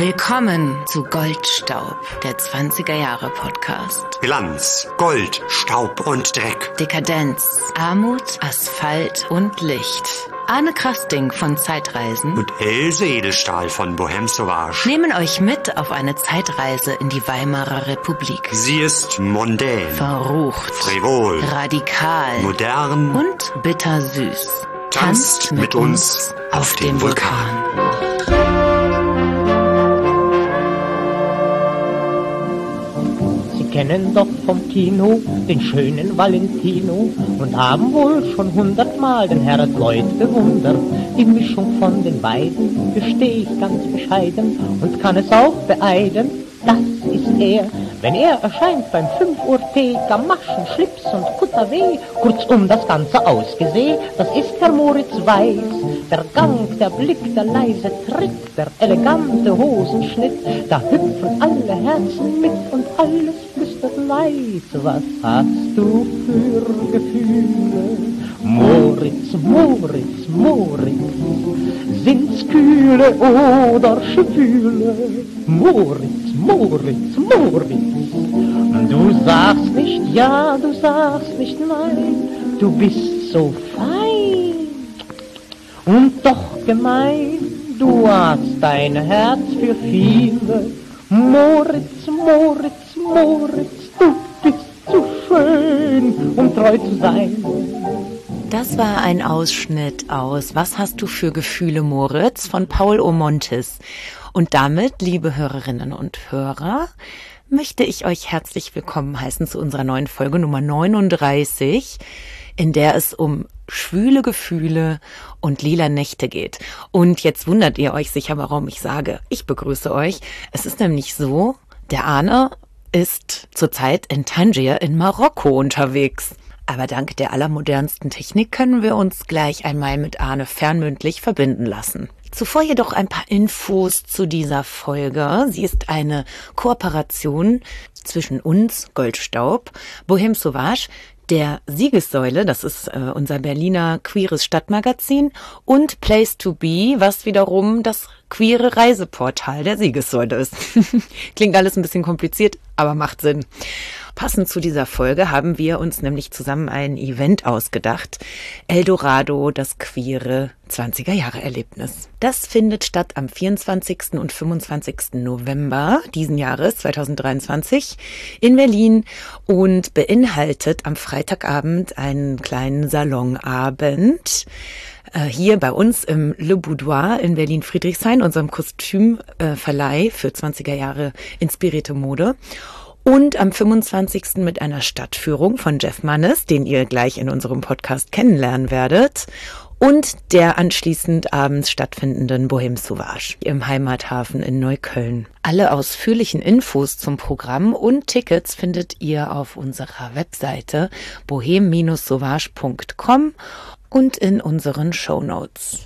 Willkommen zu Goldstaub, der 20er Jahre Podcast. Glanz, Gold, Staub und Dreck. Dekadenz, Armut, Asphalt und Licht. Arne Krasting von Zeitreisen und Else Edelstahl von Bohème Sauvage nehmen euch mit auf eine Zeitreise in die Weimarer Republik. Sie ist mondän, verrucht, frivol, radikal, modern und bittersüß. Tanzt mit uns auf dem Vulkan. Sie kennen doch vom Kino den schönen Valentino und haben wohl schon 100-mal den Herrn Lloyd bewundert. Die Mischung von den beiden gestehe ich ganz bescheiden und kann es auch beeiden, das ist er. Wenn er erscheint beim 5 Uhr Tee, Gamaschen, Schlips und Kutter-W, kurzum das Ganze ausgesehen, das ist Herr Moritz Weiß. Der Gang, der Blick, der leise Tritt, der elegante Hosenschnitt, da hüpfen alle Herzen mit und alles flüstert leid. Was hast du für Gefühle? Moritz, Moritz, Moritz, sind's kühle oder Schwüle? Moritz, Moritz, Moritz, du sagst nicht ja, du sagst nicht nein, du bist so fein und doch gemein, du hast dein Herz für viele. Moritz, Moritz, Moritz, du bist zu schön, um treu zu sein. Das war ein Ausschnitt aus Was hast du für Gefühle, Moritz von Paul Omontis. Und damit, liebe Hörerinnen und Hörer, möchte ich euch herzlich willkommen heißen zu unserer neuen Folge Nummer 39, in der es um schwüle Gefühle und lila Nächte geht. Und jetzt wundert ihr euch sicher, warum ich sage, ich begrüße euch. Es ist nämlich so, der Arne ist zurzeit in Tangier in Marokko unterwegs. Aber dank der allermodernsten Technik können wir uns gleich einmal mit Arne fernmündlich verbinden lassen. Zuvor jedoch ein paar Infos zu dieser Folge. Sie ist eine Kooperation zwischen uns, Goldstaub, Bohème Sauvage, der Siegessäule, das ist unser Berliner queeres Stadtmagazin, und Place to Be, was wiederum das queere Reiseportal der Siegessäule ist. Klingt alles ein bisschen kompliziert, aber macht Sinn. Passend zu dieser Folge haben wir uns nämlich zusammen ein Event ausgedacht. Eldorado, das queere 20er-Jahre-Erlebnis. Das findet statt am 24. und 25. November diesen Jahres, 2023, in Berlin und beinhaltet am Freitagabend einen kleinen Salonabend. Hier bei uns im Le Boudoir in Berlin-Friedrichshain, unserem Kostümverleih für 20er Jahre inspirierte Mode. Und am 25. mit einer Stadtführung von Jeff Mannes, den ihr gleich in unserem Podcast kennenlernen werdet. Und der anschließend abends stattfindenden Bohème Sauvage im Heimathafen in Neukölln. Alle ausführlichen Infos zum Programm und Tickets findet ihr auf unserer Webseite bohem-sauvage.com und in unseren Shownotes.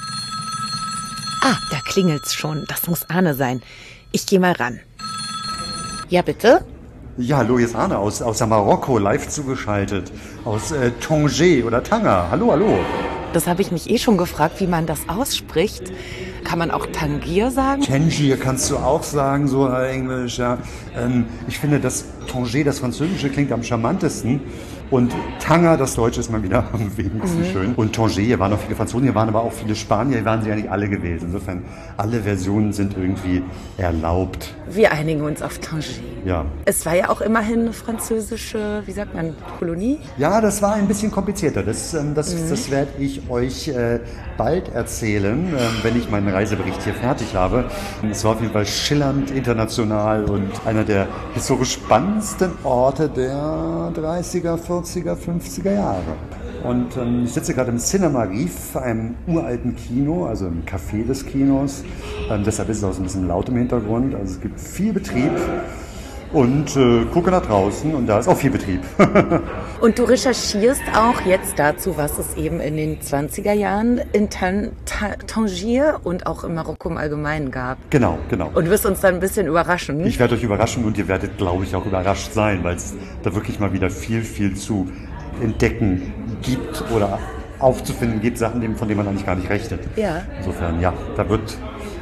Ah, da klingelt's schon. Das muss Arne sein. Ich gehe mal ran. Ja, bitte? Ja, hallo, hier ist Arne aus Marokko, live zugeschaltet. Aus Tanger oder Tanger. Hallo, hallo. Das habe ich mich schon gefragt, wie man das ausspricht. Kann man auch Tangier sagen? Tangier kannst du auch sagen, so Englisch, ja. Ich finde, das Tanger, das Französische, klingt am charmantesten. Und Tanger, das Deutsche, ist mal wieder am wenigsten schön. Und Tanger, hier waren auch viele Franzosen, hier waren aber auch viele Spanier, hier waren sie ja nicht alle gewesen. Insofern, alle Versionen sind irgendwie erlaubt. Wir einigen uns auf Tanger. Ja. Es war ja auch immerhin eine französische, wie sagt man, Kolonie? Ja, das war ein bisschen komplizierter. Das werde ich euch bald erzählen, wenn ich meinen Reisebericht hier fertig habe. Es war auf jeden Fall schillernd, international und einer der historisch spannendsten Orte der 30er, 40er, 50er Jahre. Und ich sitze gerade im Cinema Rief, einem uralten Kino, also im Café des Kinos. Deshalb ist es auch so ein bisschen laut im Hintergrund. Also es gibt viel Betrieb. Und gucke nach draußen und da ist auch viel Betrieb. Und du recherchierst auch jetzt dazu, was es eben in den 20er Jahren in Tangier und auch in Marokko im Allgemeinen gab. Genau, genau. Und wirst uns dann ein bisschen überraschen. Ich werde euch überraschen und ihr werdet, glaube ich, auch überrascht sein, weil es da wirklich mal wieder viel, viel zu entdecken gibt oder aufzufinden gibt, Sachen, von denen man eigentlich gar nicht rechnet. Ja. Insofern, ja, da wird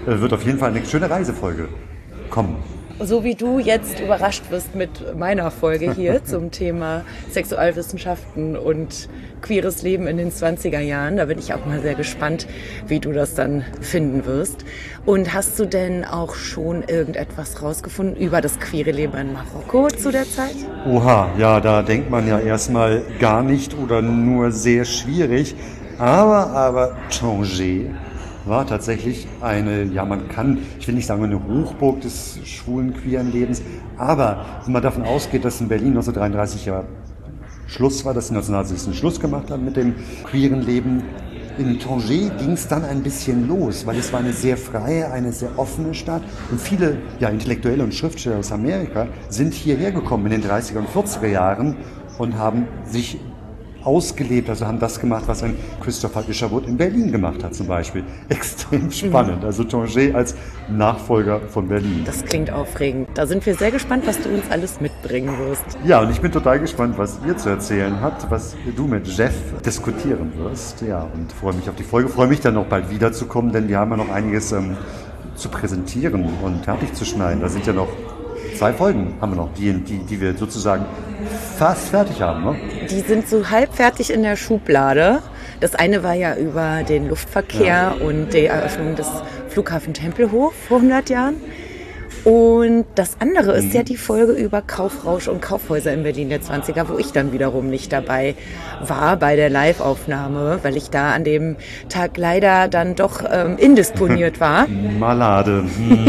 wird auf jeden Fall eine schöne Reisefolge kommen. So wie du jetzt überrascht wirst mit meiner Folge hier zum Thema Sexualwissenschaften und queeres Leben in den 20er Jahren. Da bin ich auch mal sehr gespannt, wie du das dann finden wirst. Und hast du denn auch schon irgendetwas rausgefunden über das queere Leben in Marokko zu der Zeit? Oha, ja, da denkt man ja erstmal gar nicht oder nur sehr schwierig. Aber Tanger war tatsächlich eine, ja man kann, ich will nicht sagen eine Hochburg des schwulen, queeren Lebens, aber wenn man davon ausgeht, dass in Berlin 1933 ja Schluss war, dass die Nationalsozialisten Schluss gemacht haben mit dem queeren Leben, in Tanger ging es dann ein bisschen los, weil es war eine sehr freie, eine sehr offene Stadt und viele Intellektuelle und Schriftsteller aus Amerika sind hierher gekommen in den 30er und 40er Jahren und haben sich ausgelebt, also haben das gemacht, was ein Christopher Isherwood in Berlin gemacht hat zum Beispiel. Extrem spannend, also Tanger als Nachfolger von Berlin. Das klingt aufregend. Da sind wir sehr gespannt, was du uns alles mitbringen wirst. Ja, und ich bin total gespannt, was ihr zu erzählen habt, was du mit Jeff diskutieren wirst. Ja, und freue mich auf die Folge, freue mich dann noch bald wiederzukommen, denn wir haben ja noch einiges zu präsentieren und fertig zu schneiden. Da sind ja noch 2 Folgen haben wir noch, die wir sozusagen fast fertig haben. Ne? Die sind so halb fertig in der Schublade. Das eine war ja über den Luftverkehr und die Eröffnung des Flughafen Tempelhof vor 100 Jahren. Und das andere ist ja die Folge über Kaufrausch und Kaufhäuser in Berlin der 20er, wo ich dann wiederum nicht dabei war bei der Live-Aufnahme, weil ich da an dem Tag leider dann doch indisponiert war. Malade.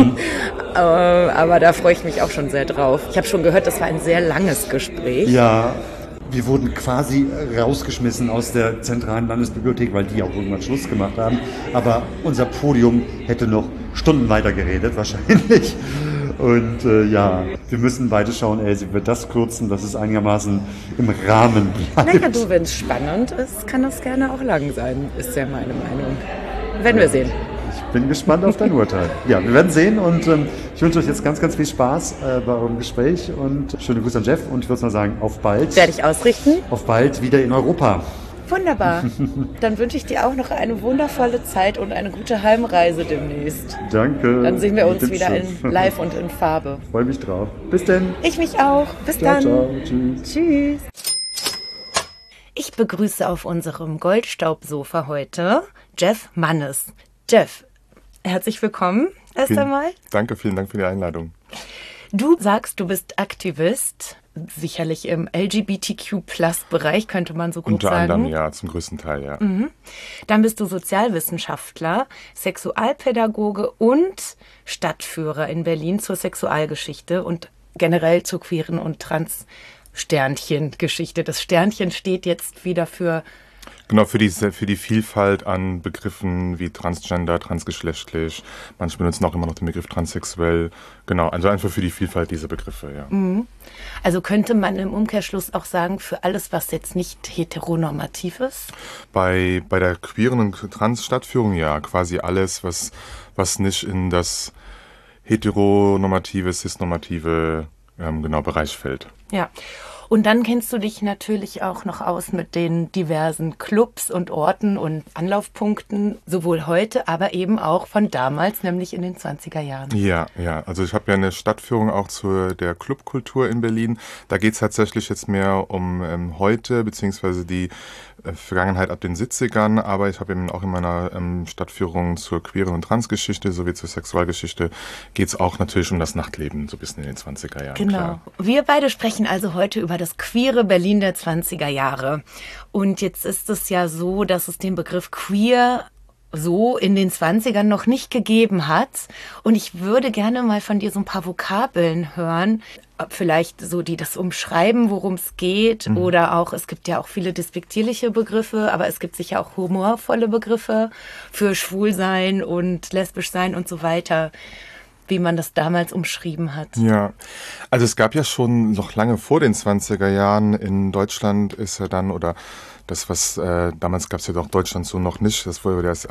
Aber da freue ich mich auch schon sehr drauf. Ich habe schon gehört, das war ein sehr langes Gespräch. Ja, wir wurden quasi rausgeschmissen aus der zentralen Landesbibliothek, weil die auch irgendwann Schluss gemacht haben. Aber unser Podium hätte noch Stunden weiter geredet, wahrscheinlich. Und wir müssen beide schauen, sie wird das kürzen, dass es einigermaßen im Rahmen bleibt. Naja, du, wenn es spannend ist, kann das gerne auch lang sein, ist ja meine Meinung. Werden wir sehen. Ich bin gespannt auf dein Urteil. Ja, wir werden sehen und ich wünsche euch jetzt ganz, ganz viel Spaß bei eurem Gespräch und schöne Grüße an Jeff und ich würde mal sagen, auf bald. Werde ich ausrichten. Auf bald wieder in Europa. Wunderbar. Dann wünsche ich dir auch noch eine wundervolle Zeit und eine gute Heimreise demnächst. Danke. Dann sehen wir uns wieder in live und in Farbe. Freue mich drauf. Bis denn. Ich mich auch. Bis dann. Ciao. Tschüss. Tschüss. Ich begrüße auf unserem Goldstaubsofa heute Jeff Mannes. Jeff, herzlich willkommen erst einmal. Danke, vielen Dank für die Einladung. Du sagst, du bist Aktivist, sicherlich im LGBTQ+-Bereich, könnte man so grob sagen. Unter anderem, ja, zum größten Teil, ja. Dann bist du Sozialwissenschaftler, Sexualpädagoge und Stadtführer in Berlin zur Sexualgeschichte und generell zur queeren und Trans-Sternchen-Geschichte. Das Sternchen steht jetzt wieder für... Genau, für die Vielfalt an Begriffen wie transgender, transgeschlechtlich. Manche benutzen auch immer noch den Begriff transsexuell. Genau, also einfach für die Vielfalt dieser Begriffe, ja. Also könnte man im Umkehrschluss auch sagen, für alles, was jetzt nicht heteronormativ ist? Bei der queeren und Trans-Stadtführung, ja, quasi alles, was nicht in das heteronormative, cisnormative Bereich fällt. Ja. Und dann kennst du dich natürlich auch noch aus mit den diversen Clubs und Orten und Anlaufpunkten, sowohl heute, aber eben auch von damals, nämlich in den 20er Jahren. Ja, also ich habe ja eine Stadtführung auch zu der Clubkultur in Berlin. Da geht es tatsächlich jetzt mehr um heute, beziehungsweise die Vergangenheit ab den 70ern, aber ich habe eben auch in meiner Stadtführung zur queeren und Transgeschichte sowie zur Sexualgeschichte geht es auch natürlich um das Nachtleben, so ein bisschen in den 20er Jahren. Genau. Klar. Wir beide sprechen also heute über das queere Berlin der 20er Jahre. Und jetzt ist es ja so, dass es den Begriff queer so in den 20ern noch nicht gegeben hat. Und ich würde gerne mal von dir so ein paar Vokabeln hören, vielleicht so, die das umschreiben, worum es geht. Oder auch, es gibt ja auch viele despektierliche Begriffe, aber es gibt sicher auch humorvolle Begriffe für Schwulsein und Lesbischsein und so weiter, wie man das damals umschrieben hat. Ja, also es gab ja schon noch lange vor den 20er Jahren in Deutschland ist ja dann, oder das, was damals gab es ja doch Deutschland so noch nicht, das wurde erst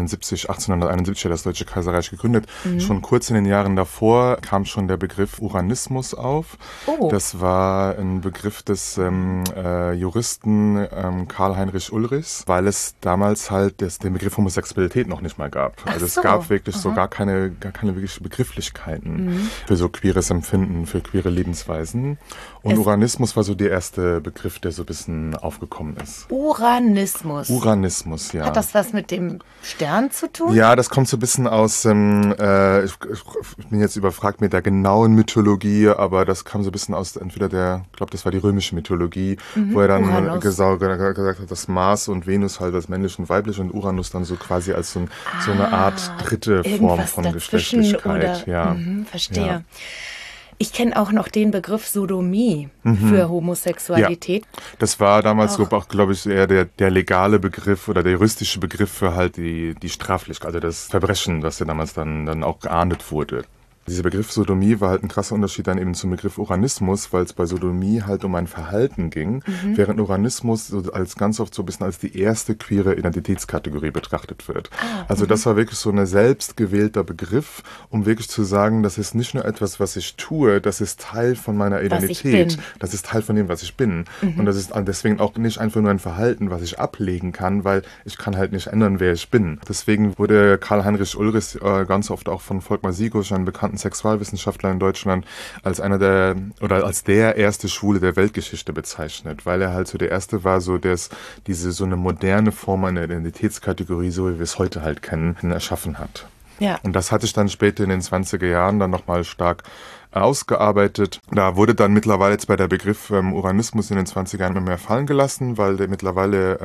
1871 das Deutsche Kaiserreich gegründet. Schon kurz in den Jahren davor kam schon der Begriff Uranismus auf. Das war ein Begriff des Juristen Karl-Heinrich Ulrichs, weil es damals halt den Begriff Homosexualität noch nicht mal gab. Also es gab wirklich so gar keine wirkliche Begrifflichkeiten für so queeres Empfinden, für queere Lebensweisen. Und Uranismus war so der erste Begriff, der so ein bisschen aufgekommen ist. Uranismus, ja. Hat das was mit dem Stern zu tun? Ja, das kommt so ein bisschen aus, ich bin jetzt überfragt mit der genauen Mythologie, aber das kam so ein bisschen aus entweder ich glaube, das war die römische Mythologie, wo er dann gesagt hat, dass Mars und Venus halt als männlich und weiblich und Uranus dann so quasi als so eine Art dritte Form von Geschlechtlichkeit. Verstehe. Ja. Ich kenne auch noch den Begriff Sodomie für Homosexualität. Ja. Das war damals auch, glaube ich, eher der legale Begriff oder der juristische Begriff für halt die Straflichkeit, also das Verbrechen, was ja damals dann auch geahndet wurde. Dieser Begriff Sodomie war halt ein krasser Unterschied dann eben zum Begriff Uranismus, weil es bei Sodomie halt um ein Verhalten ging, während Uranismus so als ganz oft so ein bisschen als die erste queere Identitätskategorie betrachtet wird. Also das war wirklich so ein selbstgewählter Begriff, um wirklich zu sagen, das ist nicht nur etwas, was ich tue, das ist Teil von meiner Identität, das ist Teil von dem, was ich bin. Und das ist deswegen auch nicht einfach nur ein Verhalten, was ich ablegen kann, weil ich kann halt nicht ändern, wer ich bin. Deswegen wurde Karl-Heinrich Ulrichs ganz oft auch von Volkmar Siegusch, einem bekannten Sexualwissenschaftler in Deutschland, als als der erste Schwule der Weltgeschichte bezeichnet, weil er halt so der erste war, so so eine moderne Form einer Identitätskategorie, so wie wir es heute halt kennen, erschaffen hat. Ja. Und das hatte ich dann später in den 20er Jahren dann nochmal stark ausgearbeitet. Da wurde dann mittlerweile jetzt bei der Begriff Uranismus in den 20er Jahren immer mehr fallen gelassen, weil der mittlerweile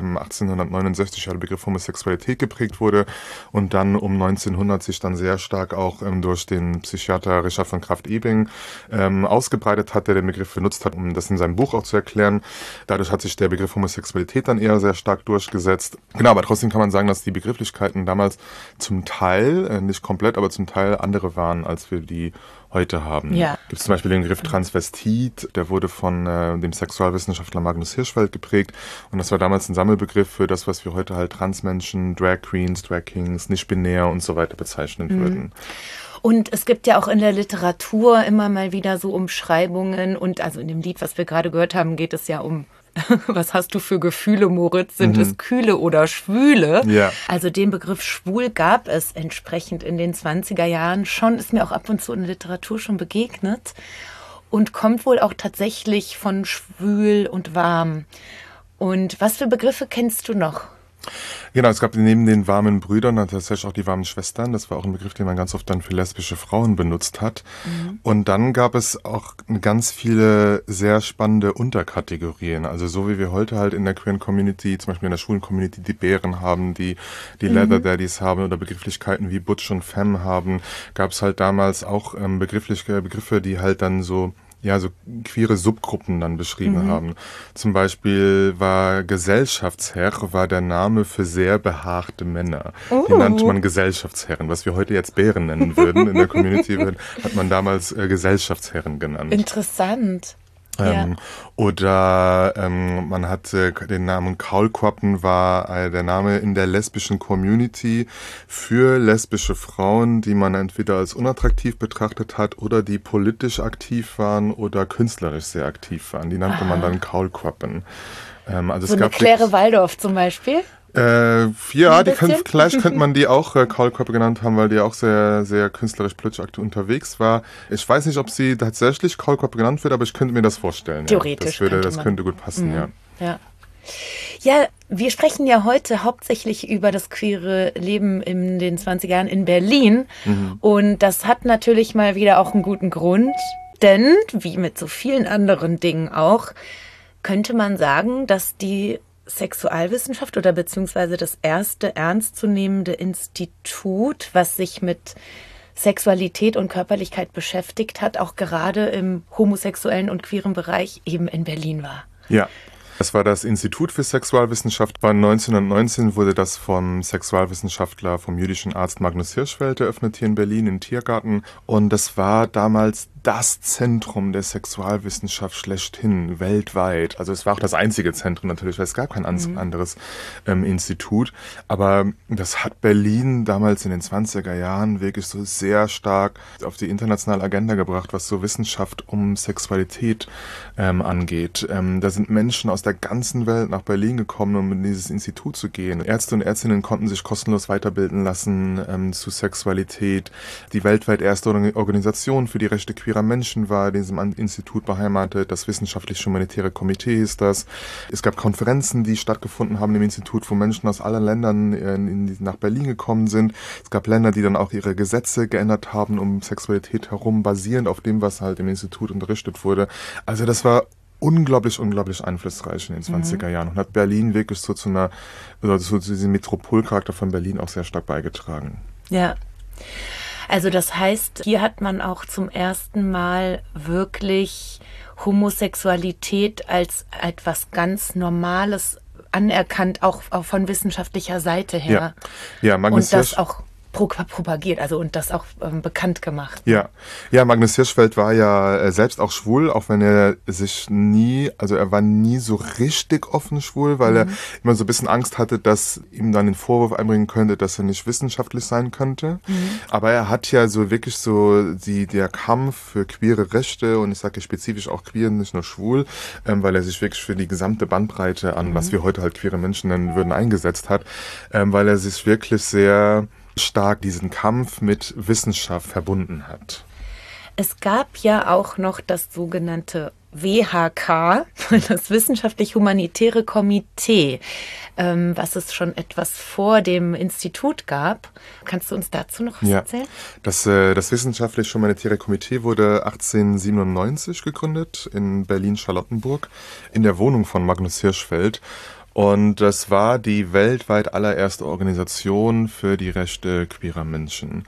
1869 der Begriff Homosexualität geprägt wurde und dann um 1900 sich dann sehr stark auch durch den Psychiater Richard von Krafft-Ebing ausgebreitet hat, der den Begriff benutzt hat, um das in seinem Buch auch zu erklären. Dadurch hat sich der Begriff Homosexualität dann eher sehr stark durchgesetzt. Genau, aber trotzdem kann man sagen, dass die Begrifflichkeiten damals zum Teil, nicht komplett, aber zum Teil andere waren, als wir die heute haben. Ja. Gibt es zum Beispiel den Begriff Transvestit, der wurde von dem Sexualwissenschaftler Magnus Hirschfeld geprägt und das war damals ein Sammelbegriff für das, was wir heute halt Transmenschen, Drag Queens, Drag Kings, nicht-binär und so weiter bezeichnen würden. Und es gibt ja auch in der Literatur immer mal wieder so Umschreibungen und also in dem Lied, was wir gerade gehört haben, geht es ja um was hast du für Gefühle, Moritz? Sind es kühle oder schwüle? Ja. Also den Begriff schwul gab es entsprechend in den 20er Jahren schon, ist mir auch ab und zu in der Literatur schon begegnet und kommt wohl auch tatsächlich von schwül und warm. Und was für Begriffe kennst du noch? Genau, es gab neben den warmen Brüdern dann tatsächlich auch die warmen Schwestern. Das war auch ein Begriff, den man ganz oft dann für lesbische Frauen benutzt hat. Und dann gab es auch ganz viele sehr spannende Unterkategorien. Also so wie wir heute halt in der queeren Community, zum Beispiel in der schwulen Community, die Bären haben, die Leather Daddies haben oder Begrifflichkeiten wie Butch und Femme haben, gab es halt damals auch Begriffe, die halt dann so queere Subgruppen dann beschrieben haben. Zum Beispiel war Gesellschaftsherr der Name für sehr behaarte Männer. Die nannte man Gesellschaftsherren. Was wir heute jetzt Bären nennen würden in der Community, hat man damals Gesellschaftsherren genannt. Interessant. Oder man hatte den Namen Kaulquappen, war der Name in der lesbischen Community für lesbische Frauen, die man entweder als unattraktiv betrachtet hat oder die politisch aktiv waren oder künstlerisch sehr aktiv waren. Die nannte man dann Kaulquappen. Also so es gab eine Claire Waldorf zum Beispiel? Vielleicht könnte man die auch Kaulquappe genannt haben, weil die auch sehr, sehr künstlerisch politisch aktiv unterwegs war. Ich weiß nicht, ob sie tatsächlich Kaulquappe genannt wird, aber ich könnte mir das vorstellen. Theoretisch. Ja. Das könnte gut passen, Ja, wir sprechen ja heute hauptsächlich über das queere Leben in den 20er Jahren in Berlin. Und das hat natürlich mal wieder auch einen guten Grund. Denn, wie mit so vielen anderen Dingen auch, könnte man sagen, dass die Sexualwissenschaft oder beziehungsweise das erste ernstzunehmende Institut, was sich mit Sexualität und Körperlichkeit beschäftigt hat, auch gerade im homosexuellen und queeren Bereich eben in Berlin war. Ja. Das war das Institut für Sexualwissenschaft. 1919 wurde das vom Sexualwissenschaftler, vom jüdischen Arzt Magnus Hirschfeld eröffnet hier in Berlin im Tiergarten. Und das war damals das Zentrum der Sexualwissenschaft schlechthin, weltweit. Also es war auch das einzige Zentrum natürlich, weil es gab kein anderes Institut. Aber das hat Berlin damals in den 20er Jahren wirklich so sehr stark auf die internationale Agenda gebracht, was so Wissenschaft um Sexualität angeht. Da sind Menschen aus der ganzen Welt nach Berlin gekommen, um in dieses Institut zu gehen. Ärzte und Ärztinnen konnten sich kostenlos weiterbilden lassen zu Sexualität. Die weltweit erste Organisation für die Rechte queerer Menschen war in diesem Institut beheimatet. Das Wissenschaftlich-Humanitäre Komitee ist das. Es gab Konferenzen, die stattgefunden haben im Institut, wo Menschen aus allen Ländern nach Berlin gekommen sind. Es gab Länder, die dann auch ihre Gesetze geändert haben um Sexualität herum, basierend auf dem, was halt im Institut unterrichtet wurde. Also das war unglaublich einflussreich in den 20er Jahren und hat Berlin wirklich so zu diesem Metropolcharakter von Berlin auch sehr stark beigetragen. Ja. Also das heißt, hier hat man auch zum ersten Mal wirklich Homosexualität als etwas ganz Normales anerkannt, auch von wissenschaftlicher Seite her. Ja, Magnus und das auch propagiert, also und das auch bekannt gemacht. Ja, Magnus Hirschfeld war ja selbst auch schwul, auch wenn er er war nie so richtig offen schwul, weil er immer so ein bisschen Angst hatte, dass ihm dann den Vorwurf einbringen könnte, dass er nicht wissenschaftlich sein könnte. Aber er hat ja so wirklich der Kampf für queere Rechte, und ich sage spezifisch auch queer, nicht nur schwul, weil er sich wirklich für die gesamte Bandbreite an, was wir heute halt queere Menschen nennen würden, eingesetzt hat, weil er sich wirklich sehr stark diesen Kampf mit Wissenschaft verbunden hat. Es gab ja auch noch das sogenannte WHK, das Wissenschaftlich-Humanitäre Komitee, was es schon etwas vor dem Institut gab. Kannst du uns dazu noch was erzählen? Das Wissenschaftlich-Humanitäre Komitee wurde 1897 gegründet in Berlin-Charlottenburg in der Wohnung von Magnus Hirschfeld. Und das war die weltweit allererste Organisation für die Rechte queerer Menschen.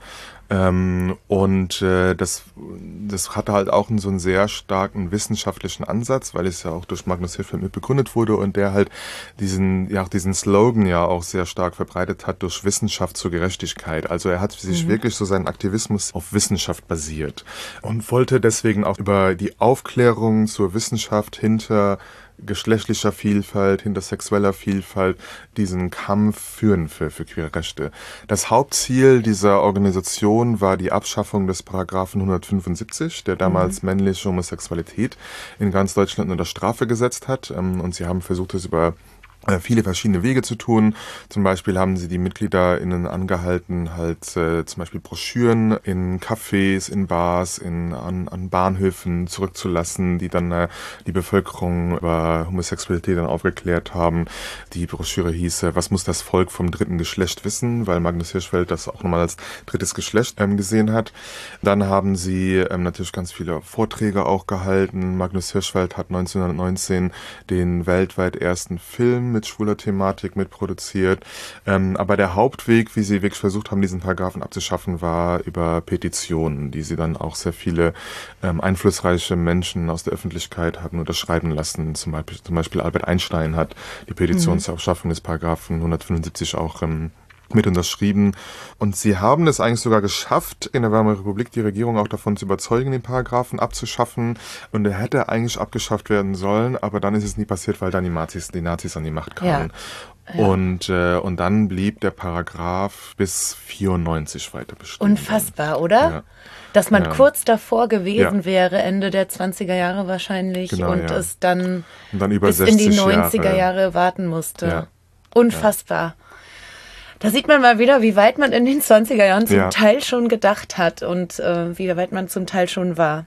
Das hatte halt auch so einen sehr starken wissenschaftlichen Ansatz, weil es ja auch durch Magnus Hirschfeld mit begründet wurde und der halt diesen Slogan ja auch sehr stark verbreitet hat, durch Wissenschaft zur Gerechtigkeit. Also er hat sich wirklich so seinen Aktivismus auf Wissenschaft basiert und wollte deswegen auch über die Aufklärung zur Wissenschaft hinter geschlechtlicher Vielfalt, hinter sexueller Vielfalt diesen Kampf führen für queere Rechte. Das Hauptziel dieser Organisation war die Abschaffung des Paragraphen 175, der damals männliche Homosexualität in ganz Deutschland unter Strafe gesetzt hat. Und sie haben versucht, es über viele verschiedene Wege zu tun. Zum Beispiel haben sie die MitgliederInnen angehalten, halt zum Beispiel Broschüren in Cafés, in Bars, an Bahnhöfen zurückzulassen, die dann die Bevölkerung über Homosexualität dann aufgeklärt haben. Die Broschüre hieß, was muss das Volk vom dritten Geschlecht wissen, weil Magnus Hirschfeld das auch nochmal als drittes Geschlecht gesehen hat. Dann haben sie natürlich ganz viele Vorträge auch gehalten. Magnus Hirschfeld hat 1919 den weltweit ersten Film mit schwuler Thematik mitproduziert. Aber der Hauptweg, wie sie wirklich versucht haben, diesen Paragraphen abzuschaffen, war über Petitionen, die sie dann auch sehr viele einflussreiche Menschen aus der Öffentlichkeit hatten unterschreiben lassen. Zum Beispiel Albert Einstein hat die Petition zur Abschaffung des Paragraphen 175 auch mit unterschrieben. Und sie haben es eigentlich sogar geschafft, in der Weimarer Republik die Regierung auch davon zu überzeugen, den Paragraphen abzuschaffen. Und er hätte eigentlich abgeschafft werden sollen, aber dann ist es nie passiert, weil dann die Nazis an die Macht kamen. Ja. Und dann blieb der Paragraph bis 94 weiter bestehen. Unfassbar, oder? Ja. Dass man kurz davor gewesen wäre, Ende der 20er Jahre wahrscheinlich, es dann über bis in die 90er Jahre warten musste. Ja. Unfassbar. Da sieht man mal wieder, wie weit man in den 20er Jahren zum Teil schon gedacht hat und wie weit man zum Teil schon war.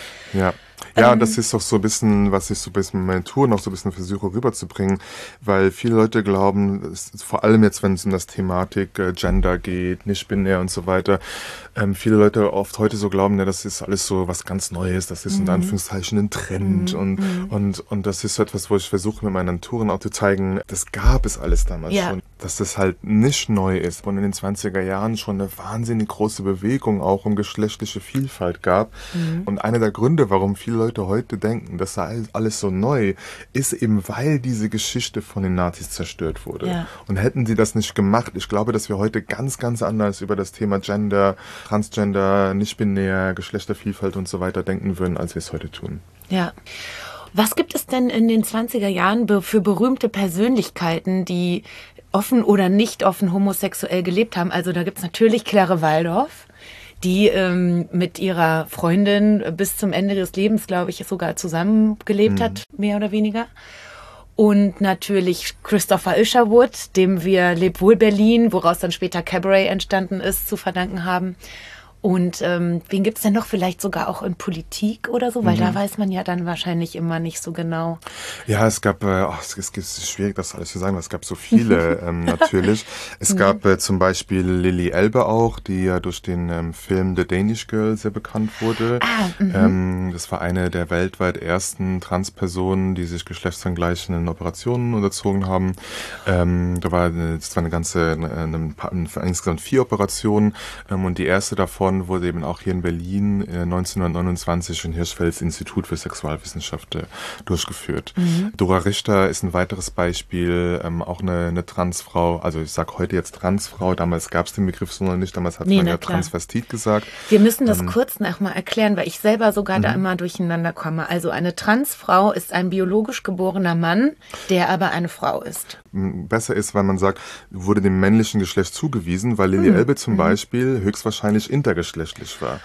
Ja, und das ist doch so ein bisschen, was ich so ein bisschen mit meinen Touren auch so ein bisschen versuche rüberzubringen, weil viele Leute glauben, vor allem jetzt, wenn es um das Thematik Gender geht, nicht-binär und so weiter, viele Leute oft heute so glauben, ja, das ist alles so was ganz Neues, das ist in Anführungszeichen ein Trend und das ist so etwas, wo ich versuche mit meinen Touren auch zu zeigen, das gab es alles damals schon. dass das halt nicht neu ist und in den 20er Jahren schon eine wahnsinnig große Bewegung auch um geschlechtliche Vielfalt gab. Und einer der Gründe, warum viele Leute heute denken, das sei alles so neu, ist eben, weil diese Geschichte von den Nazis zerstört wurde. Ja. Und hätten sie das nicht gemacht, ich glaube, dass wir heute ganz, ganz anders über das Thema Gender, Transgender, nicht-binär, Geschlechtervielfalt und so weiter denken würden, als wir es heute tun. Ja. Was gibt es denn in den 20er Jahren für berühmte Persönlichkeiten, die offen oder nicht offen homosexuell gelebt haben? Also da gibt's natürlich Claire Waldorf, die mit ihrer Freundin bis zum Ende des Lebens, glaube ich, sogar zusammengelebt hat, mehr oder weniger. Und natürlich Christopher Isherwood, dem wir Leb wohl Berlin, woraus dann später Cabaret entstanden ist, zu verdanken haben. Und wen gibt's denn noch? Vielleicht sogar auch in Politik oder so? Weil da weiß man ja dann wahrscheinlich immer nicht so genau. Ja, es gab, es ist schwierig, das alles zu sagen, weil es gab so viele natürlich. Es gab zum Beispiel Lily Elbe auch, die ja durch den Film The Danish Girl sehr bekannt wurde. Das war eine der weltweit ersten Transpersonen, die sich geschlechtsangleichenden Operationen unterzogen haben. Das war insgesamt 4 Operationen und die erste davon wurde eben auch hier in Berlin 1929 im Hirschfelds Institut für Sexualwissenschaft durchgeführt. Dora Richter ist ein weiteres Beispiel, auch eine Transfrau, also ich sage heute jetzt Transfrau, damals gab es den Begriff so noch nicht, damals hat man ja Transvestit gesagt. Wir müssen das kurz noch mal erklären, weil ich selber sogar da immer durcheinander komme. Also eine Transfrau ist ein biologisch geborener Mann, der aber eine Frau ist. Besser ist, weil man sagt, wurde dem männlichen Geschlecht zugewiesen, weil Lily Elbe zum Beispiel höchstwahrscheinlich intergeschlechtlich war,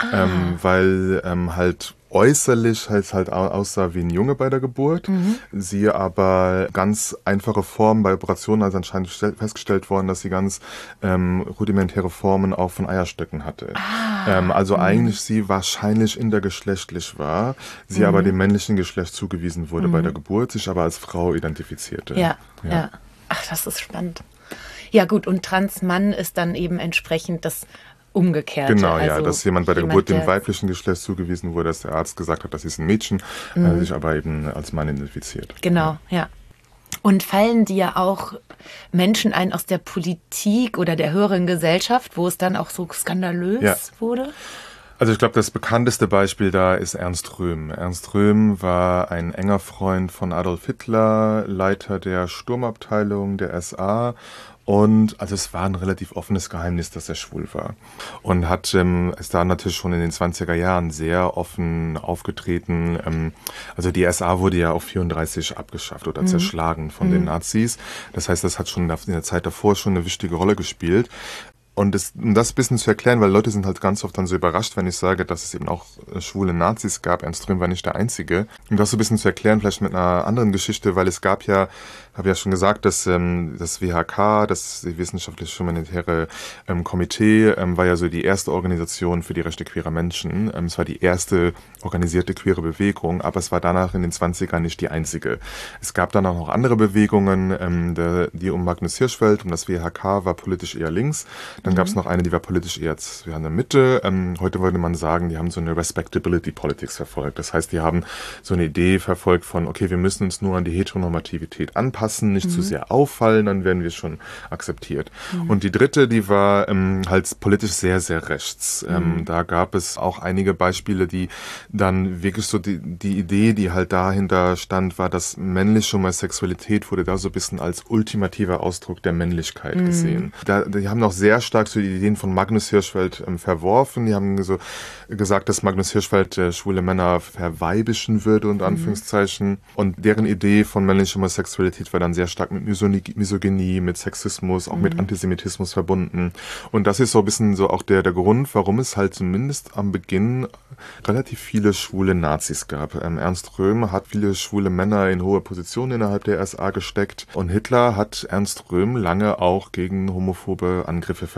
weil halt äußerlich halt aussah wie ein Junge bei der Geburt, sie aber ganz einfache Formen bei Operationen, also anscheinend festgestellt worden, dass sie ganz rudimentäre Formen auch von Eierstöcken hatte. Also eigentlich sie wahrscheinlich intergeschlechtlich war, sie aber dem männlichen Geschlecht zugewiesen wurde bei der Geburt, sich aber als Frau identifizierte. Ja. Ach, das ist spannend. Ja gut, und Transmann ist dann eben entsprechend das Umgekehrt. Genau, ja, dass jemand bei der Geburt dem weiblichen Geschlecht zugewiesen wurde, dass der Arzt gesagt hat, das ist ein Mädchen, sich aber eben als Mann identifiziert. Genau, ja. Und fallen dir auch Menschen ein aus der Politik oder der höheren Gesellschaft, wo es dann auch so skandalös wurde? Also ich glaube, das bekannteste Beispiel da ist Ernst Röhm. Ernst Röhm war ein enger Freund von Adolf Hitler, Leiter der Sturmabteilung der SA. Und also es war ein relativ offenes Geheimnis, dass er schwul war. Und ist da natürlich schon in den 20er Jahren sehr offen aufgetreten. Also die SA wurde ja auch 34 abgeschafft oder zerschlagen von den Nazis. Das heißt, das hat schon in der Zeit davor schon eine wichtige Rolle gespielt. Und um das ein bisschen zu erklären, weil Leute sind halt ganz oft dann so überrascht, wenn ich sage, dass es eben auch schwule Nazis gab. Ernst Röhm war nicht der Einzige. Um das so ein bisschen zu erklären, vielleicht mit einer anderen Geschichte, weil es gab ja, habe ja schon gesagt, dass das WHK, das Wissenschaftlich-Humanitäre Komitee, war ja so die erste Organisation für die Rechte queerer Menschen. Es war die erste organisierte queere Bewegung, aber es war danach in den 20ern nicht die einzige. Es gab dann auch noch andere Bewegungen, die um Magnus Hirschfeld, um das WHK war politisch eher links. Dann gab es noch eine, die war politisch eher in der Mitte. Heute würde man sagen, die haben so eine Respectability Politics verfolgt. Das heißt, die haben so eine Idee verfolgt von, okay, wir müssen uns nur an die Heteronormativität anpassen, nicht zu sehr auffallen, dann werden wir schon akzeptiert. Und die dritte, die war halt politisch sehr, sehr rechts. Da gab es auch einige Beispiele, die dann wirklich so die Idee, die halt dahinter stand, war, dass männliche Homosexualität wurde da so ein bisschen als ultimativer Ausdruck der Männlichkeit gesehen. Die haben auch sehr stark so die Ideen von Magnus Hirschfeld verworfen. Die haben so gesagt, dass Magnus Hirschfeld schwule Männer verweibischen würde, unter Anführungszeichen. Und deren Idee von männlicher Homosexualität war dann sehr stark mit Misogynie, mit Sexismus, auch mit Antisemitismus verbunden. Und das ist so ein bisschen so auch der Grund, warum es halt zumindest am Beginn relativ viele schwule Nazis gab. Ernst Röhm hat viele schwule Männer in hohe Positionen innerhalb der SA gesteckt. Und Hitler hat Ernst Röhm lange auch gegen homophobe Angriffe verteidigt.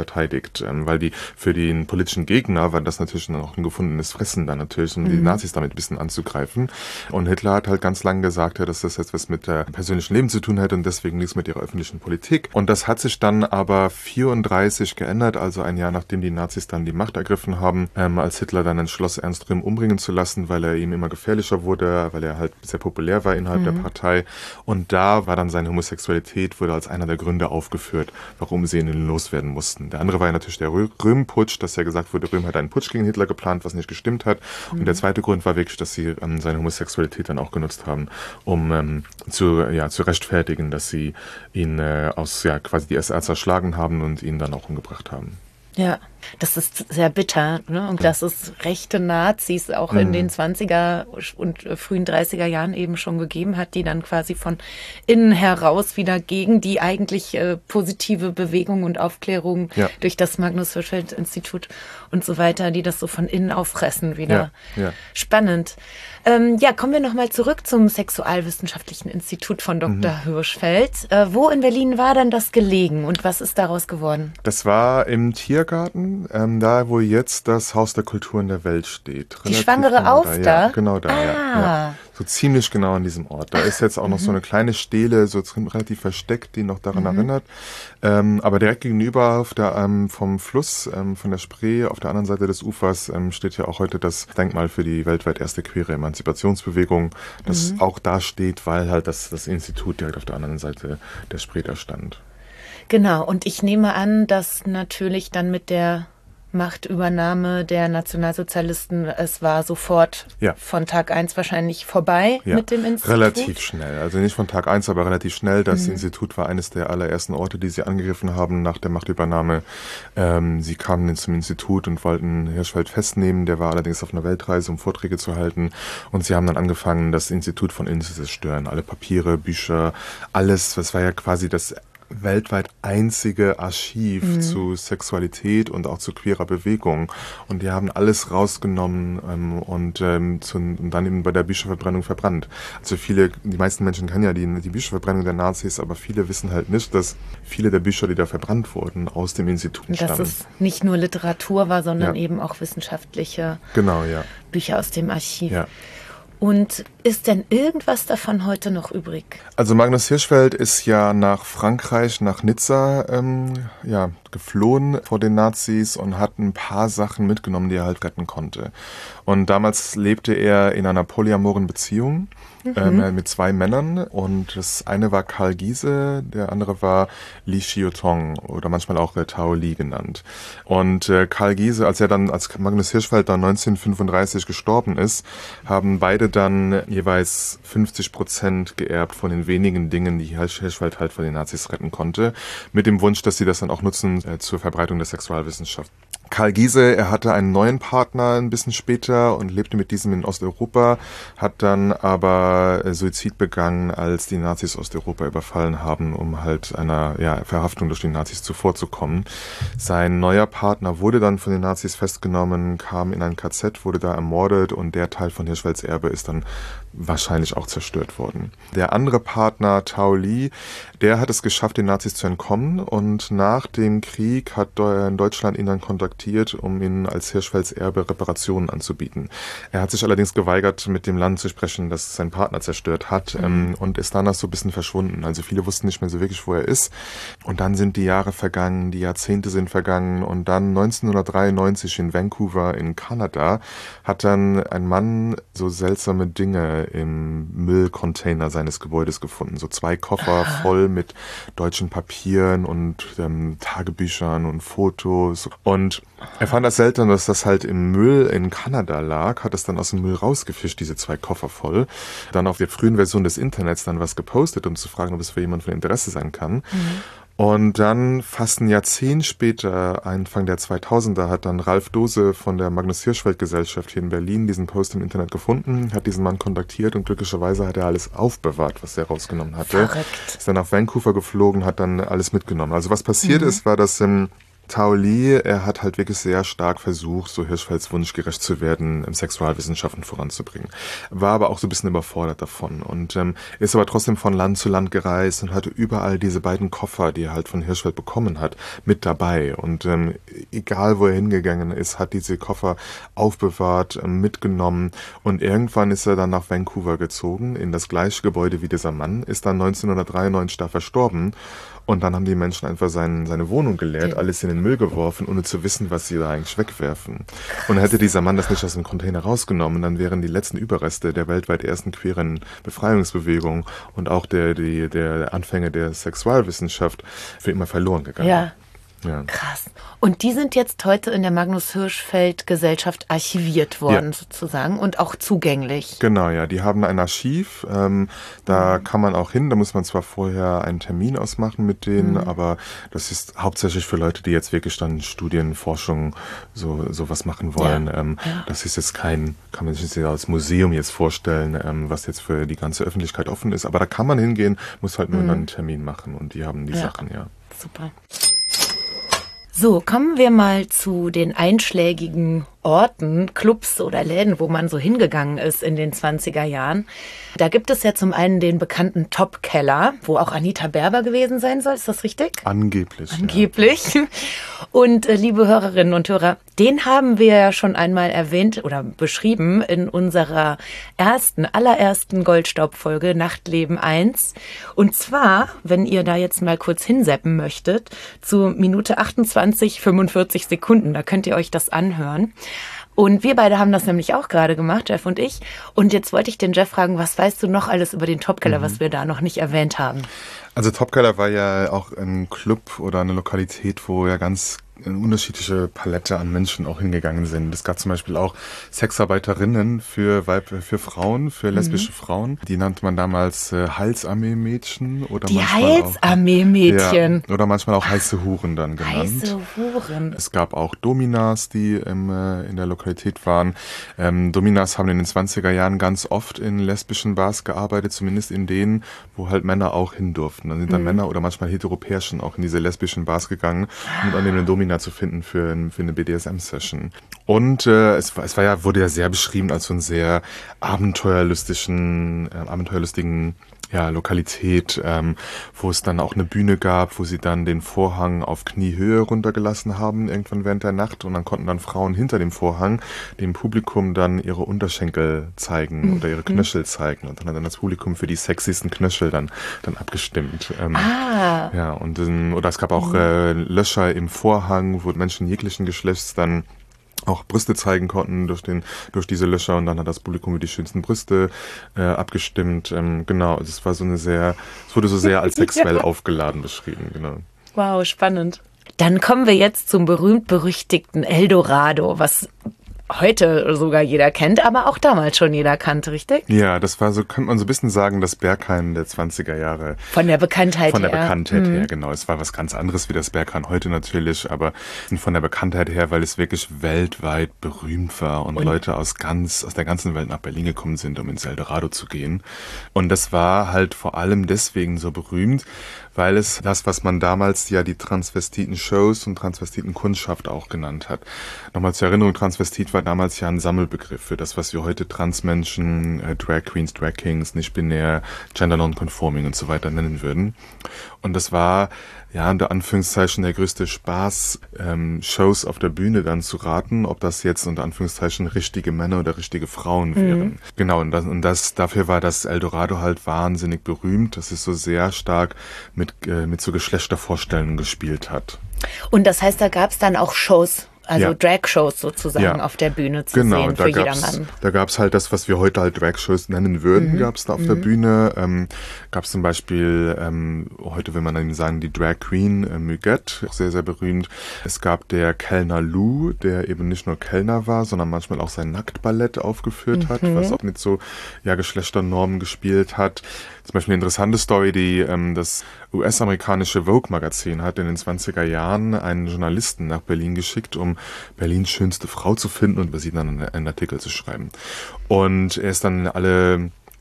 verteidigt, weil für den politischen Gegner war das natürlich noch ein gefundenes Fressen dann natürlich, um die Nazis damit ein bisschen anzugreifen. Und Hitler hat halt ganz lange gesagt, dass das jetzt was mit der persönlichen Leben zu tun hätte und deswegen nichts mit ihrer öffentlichen Politik. Und das hat sich dann aber 34 geändert, also ein Jahr nachdem die Nazis dann die Macht ergriffen haben, als Hitler dann entschloss, Ernst Röhm umbringen zu lassen, weil er ihm immer gefährlicher wurde, weil er halt sehr populär war innerhalb der Partei. Und da war dann seine Homosexualität, wurde als einer der Gründe aufgeführt, warum sie ihn loswerden mussten. Der andere war ja natürlich der Röhm-Putsch, dass ja gesagt wurde, Röhm hat einen Putsch gegen Hitler geplant, was nicht gestimmt hat. Und der zweite Grund war wirklich, dass sie seine Homosexualität dann auch genutzt haben, um zu rechtfertigen, dass sie ihn quasi die SS zerschlagen haben und ihn dann auch umgebracht haben. Ja, das ist sehr bitter, ne? Und dass es rechte Nazis auch in den 20er und frühen 30er Jahren eben schon gegeben hat, die dann quasi von innen heraus wieder gegen die eigentlich positive Bewegung und Aufklärung durch das Magnus-Hirschfeld-Institut und so weiter, die das so von innen auffressen wieder. Ja. Spannend. Kommen wir nochmal zurück zum Sexualwissenschaftlichen Institut von Dr. Hirschfeld. Wo in Berlin war denn das gelegen und was ist daraus geworden? Das war im Tiergarten, da wo jetzt das Haus der Kulturen der Welt steht. Die Schwangere Auf da? Ja, genau da, ja. So ziemlich genau an diesem Ort. Da ist jetzt auch noch so eine kleine Stele, so relativ versteckt, die noch daran erinnert. Aber direkt gegenüber vom Fluss, von der Spree, auf der anderen Seite des Ufers, steht ja auch heute das Denkmal für die weltweit erste queere Emanzipationsbewegung, das auch da steht, weil halt das Institut direkt auf der anderen Seite der Spree da stand. Genau, und ich nehme an, dass natürlich dann mit der Machtübernahme der Nationalsozialisten, es war sofort von Tag 1 wahrscheinlich vorbei mit dem Institut? Relativ schnell. Also nicht von Tag 1, aber relativ schnell. Das Institut war eines der allerersten Orte, die sie angegriffen haben nach der Machtübernahme. Sie kamen zum Institut und wollten Hirschfeld festnehmen. Der war allerdings auf einer Weltreise, um Vorträge zu halten. Und sie haben dann angefangen, das Institut von innen zu zerstören. Alle Papiere, Bücher, alles. Das war ja quasi das weltweit einzige Archiv zu Sexualität und auch zu queerer Bewegung. Und die haben alles rausgenommen und dann eben bei der Bücherverbrennung verbrannt. Also die meisten Menschen kennen ja die Bücherverbrennung der Nazis, aber viele wissen halt nicht, dass viele der Bücher, die da verbrannt wurden, aus dem Institut stammen. Dass es nicht nur Literatur war, sondern eben auch wissenschaftliche Bücher aus dem Archiv. Ja. Und ist denn irgendwas davon heute noch übrig? Also Magnus Hirschfeld ist ja nach Frankreich, nach Nizza geflohen vor den Nazis und hat ein paar Sachen mitgenommen, die er halt retten konnte. Und damals lebte er in einer polyamoren Beziehung mit 2 Männern und das eine war Karl Giese, der andere war Li Xiutong oder manchmal auch Tao Li genannt. Und Karl Giese, als Magnus Hirschfeld dann 1935 gestorben ist, haben beide dann jeweils 50% geerbt von den wenigen Dingen, die Hirschfeld halt von den Nazis retten konnte, mit dem Wunsch, dass sie das dann auch nutzen zur Verbreitung der Sexualwissenschaft. Karl Giese, er hatte einen neuen Partner ein bisschen später und lebte mit diesem in Osteuropa, hat dann aber Suizid begangen, als die Nazis Osteuropa überfallen haben, um halt einer Verhaftung durch die Nazis zuvorzukommen. Sein neuer Partner wurde dann von den Nazis festgenommen, kam in ein KZ, wurde da ermordet und der Teil von Hirschfelds Erbe ist dann wahrscheinlich auch zerstört worden. Der andere Partner, Tao Li, der hat es geschafft, den Nazis zu entkommen und nach dem Krieg hat Deutschland ihn dann kontaktiert, um ihn als Hirschfelds Erbe Reparationen anzubieten. Er hat sich allerdings geweigert, mit dem Land zu sprechen, das sein Partner zerstört hat und ist danach so ein bisschen verschwunden. Also viele wussten nicht mehr so wirklich, wo er ist. Und dann sind die Jahre vergangen, die Jahrzehnte sind vergangen und dann 1993 in Vancouver in Kanada hat dann ein Mann so seltsame Dinge im Müllcontainer seines Gebäudes gefunden. So 2 Koffer voll mit deutschen Papieren und Tagebüchern und Fotos. Und er fand das seltsam, dass das halt im Müll in Kanada lag, hat es dann aus dem Müll rausgefischt, diese 2 Koffer voll. Dann auf der frühen Version des Internets dann was gepostet, um zu fragen, ob es für jemanden von Interesse sein kann. Und dann fast ein Jahrzehnt später, Anfang der 2000er, hat dann Ralf Dose von der Magnus Hirschfeld Gesellschaft hier in Berlin diesen Post im Internet gefunden, hat diesen Mann kontaktiert und glücklicherweise hat er alles aufbewahrt, was er rausgenommen hatte. Verrückt. Ist dann nach Vancouver geflogen, hat dann alles mitgenommen. Also was passiert ist, war, dass Tao Li, er hat halt wirklich sehr stark versucht, so Hirschfelds Wunsch gerecht zu werden, Sexualwissenschaften voranzubringen. War aber auch so ein bisschen überfordert davon und ist aber trotzdem von Land zu Land gereist und hatte überall diese beiden Koffer, die er halt von Hirschfeld bekommen hat, mit dabei. Und egal, wo er hingegangen ist, hat diese Koffer aufbewahrt, mitgenommen und irgendwann ist er dann nach Vancouver gezogen, in das gleiche Gebäude wie dieser Mann, ist dann 1993 da verstorben. Und dann haben die Menschen einfach seine Wohnung geleert, alles in den Müll geworfen, ohne zu wissen, was sie da eigentlich wegwerfen. Und hätte dieser Mann das nicht aus dem Container rausgenommen, dann wären die letzten Überreste der weltweit ersten queeren Befreiungsbewegung und auch der Anfänge der Sexualwissenschaft für immer verloren gegangen. Ja. Ja. Krass. Und die sind jetzt heute in der Magnus-Hirschfeld-Gesellschaft archiviert worden, sozusagen, und auch zugänglich. Genau, ja. Die haben ein Archiv, da kann man auch hin, da muss man zwar vorher einen Termin ausmachen mit denen, aber das ist hauptsächlich für Leute, die jetzt wirklich dann Studien, Forschung, sowas machen wollen. Das ist jetzt kann man sich jetzt als Museum jetzt vorstellen, was jetzt für die ganze Öffentlichkeit offen ist, aber da kann man hingehen, muss halt nur dann einen Termin machen und die haben die Sachen, ja. Super. So, kommen wir mal zu den einschlägigen Orten, Clubs oder Läden, wo man so hingegangen ist in den 20er Jahren. Da gibt es ja zum einen den bekannten Top-Keller, wo auch Anita Berber gewesen sein soll. Ist das richtig? Angeblich. Angeblich. Ja. Und liebe Hörerinnen und Hörer, den haben wir ja schon einmal erwähnt oder beschrieben in unserer allerersten Goldstaub-Folge Nachtleben 1. Und zwar, wenn ihr da jetzt mal kurz hinseppen möchtet, zu Minute 28, 45 Sekunden. Da könnt ihr euch das anhören. Und wir beide haben das nämlich auch gerade gemacht, Jeff und ich. Und jetzt wollte ich den Jeff fragen, was weißt du noch alles über den Top-Keller, was wir da noch nicht erwähnt haben? Also Top-Keller war ja auch ein Club oder eine Lokalität, wo ja ganz eine unterschiedliche Palette an Menschen auch hingegangen sind. Es gab zum Beispiel auch Sexarbeiterinnen für Frauen, für lesbische Frauen. Die nannte man damals Heilsarmee-Mädchen oder die Heilsarmee-Mädchen. Ja, oder manchmal auch heiße Huren dann genannt. Heiße Huren. Es gab auch Dominas, die in der Lokalität waren. Dominas haben in den 20er Jahren ganz oft in lesbischen Bars gearbeitet, zumindest in denen, wo halt Männer auch hin durften. Dann sind dann Männer oder manchmal Heteropärchen auch in diese lesbischen Bars gegangen, um dann eine Domina zu finden für eine BDSM-Session. Und wurde ja sehr beschrieben als so einen sehr abenteuerlustigen Lokalität, wo es dann auch eine Bühne gab, wo sie dann den Vorhang auf Kniehöhe runtergelassen haben, irgendwann während der Nacht. Und dann konnten dann Frauen hinter dem Vorhang dem Publikum dann ihre Unterschenkel zeigen oder ihre Knöchel zeigen. Und dann hat dann das Publikum für die sexiesten Knöchel dann abgestimmt. Ja, und oder es gab auch Löcher im Vorhang, wo Menschen jeglichen Geschlechts dann auch Brüste zeigen konnten durch diese Löcher und dann hat das Publikum über die schönsten Brüste abgestimmt. Genau, also es wurde so sehr als sexuell aufgeladen beschrieben, genau. Wow, spannend. Dann kommen wir jetzt zum berühmt-berüchtigten Eldorado, was heute sogar jeder kennt, aber auch damals schon jeder kannte, richtig? Ja, das war so, könnte man so ein bisschen sagen, das Berghain der 20er Jahre. Von der Bekanntheit her. Von der Bekanntheit her, genau. Es war was ganz anderes wie das Berghain heute natürlich, aber von der Bekanntheit her, weil es wirklich weltweit berühmt war und Leute aus der ganzen Welt nach Berlin gekommen sind, um ins Eldorado zu gehen. Und das war halt vor allem deswegen so berühmt, weil es das, was man damals ja die Transvestiten-Shows und Transvestiten-Kundschaft auch genannt hat. Nochmal zur Erinnerung, Transvestit war damals ja ein Sammelbegriff für das, was wir heute Transmenschen, Drag Queens, Drag Kings, nicht-binär, Gender Non-Conforming und so weiter nennen würden. Und das war ja unter Anführungszeichen der größte Spaß, Shows auf der Bühne dann zu raten, ob das jetzt unter Anführungszeichen richtige Männer oder richtige Frauen wären. Genau, und dafür war das Eldorado halt wahnsinnig berühmt, dass es so sehr stark mit so Geschlechtervorstellungen gespielt hat. Und das heißt, da gab es dann auch Shows, also Drag-Shows sozusagen auf der Bühne zu sehen für jedermann. Da gab es halt das, was wir heute halt Drag-Shows nennen würden, gab es da auf der Bühne. Gab es zum Beispiel, heute will man eben sagen, die Drag Queen Muguette, sehr, sehr berühmt. Es gab der Kellner Lou, der eben nicht nur Kellner war, sondern manchmal auch sein Nacktballett aufgeführt hat, was auch mit so Geschlechternormen gespielt hat. Zum Beispiel eine interessante Story, die das US-amerikanische Vogue-Magazin hat in den 20er Jahren einen Journalisten nach Berlin geschickt, um Berlins schönste Frau zu finden und über sie dann einen Artikel zu schreiben. Und er ist dann in alle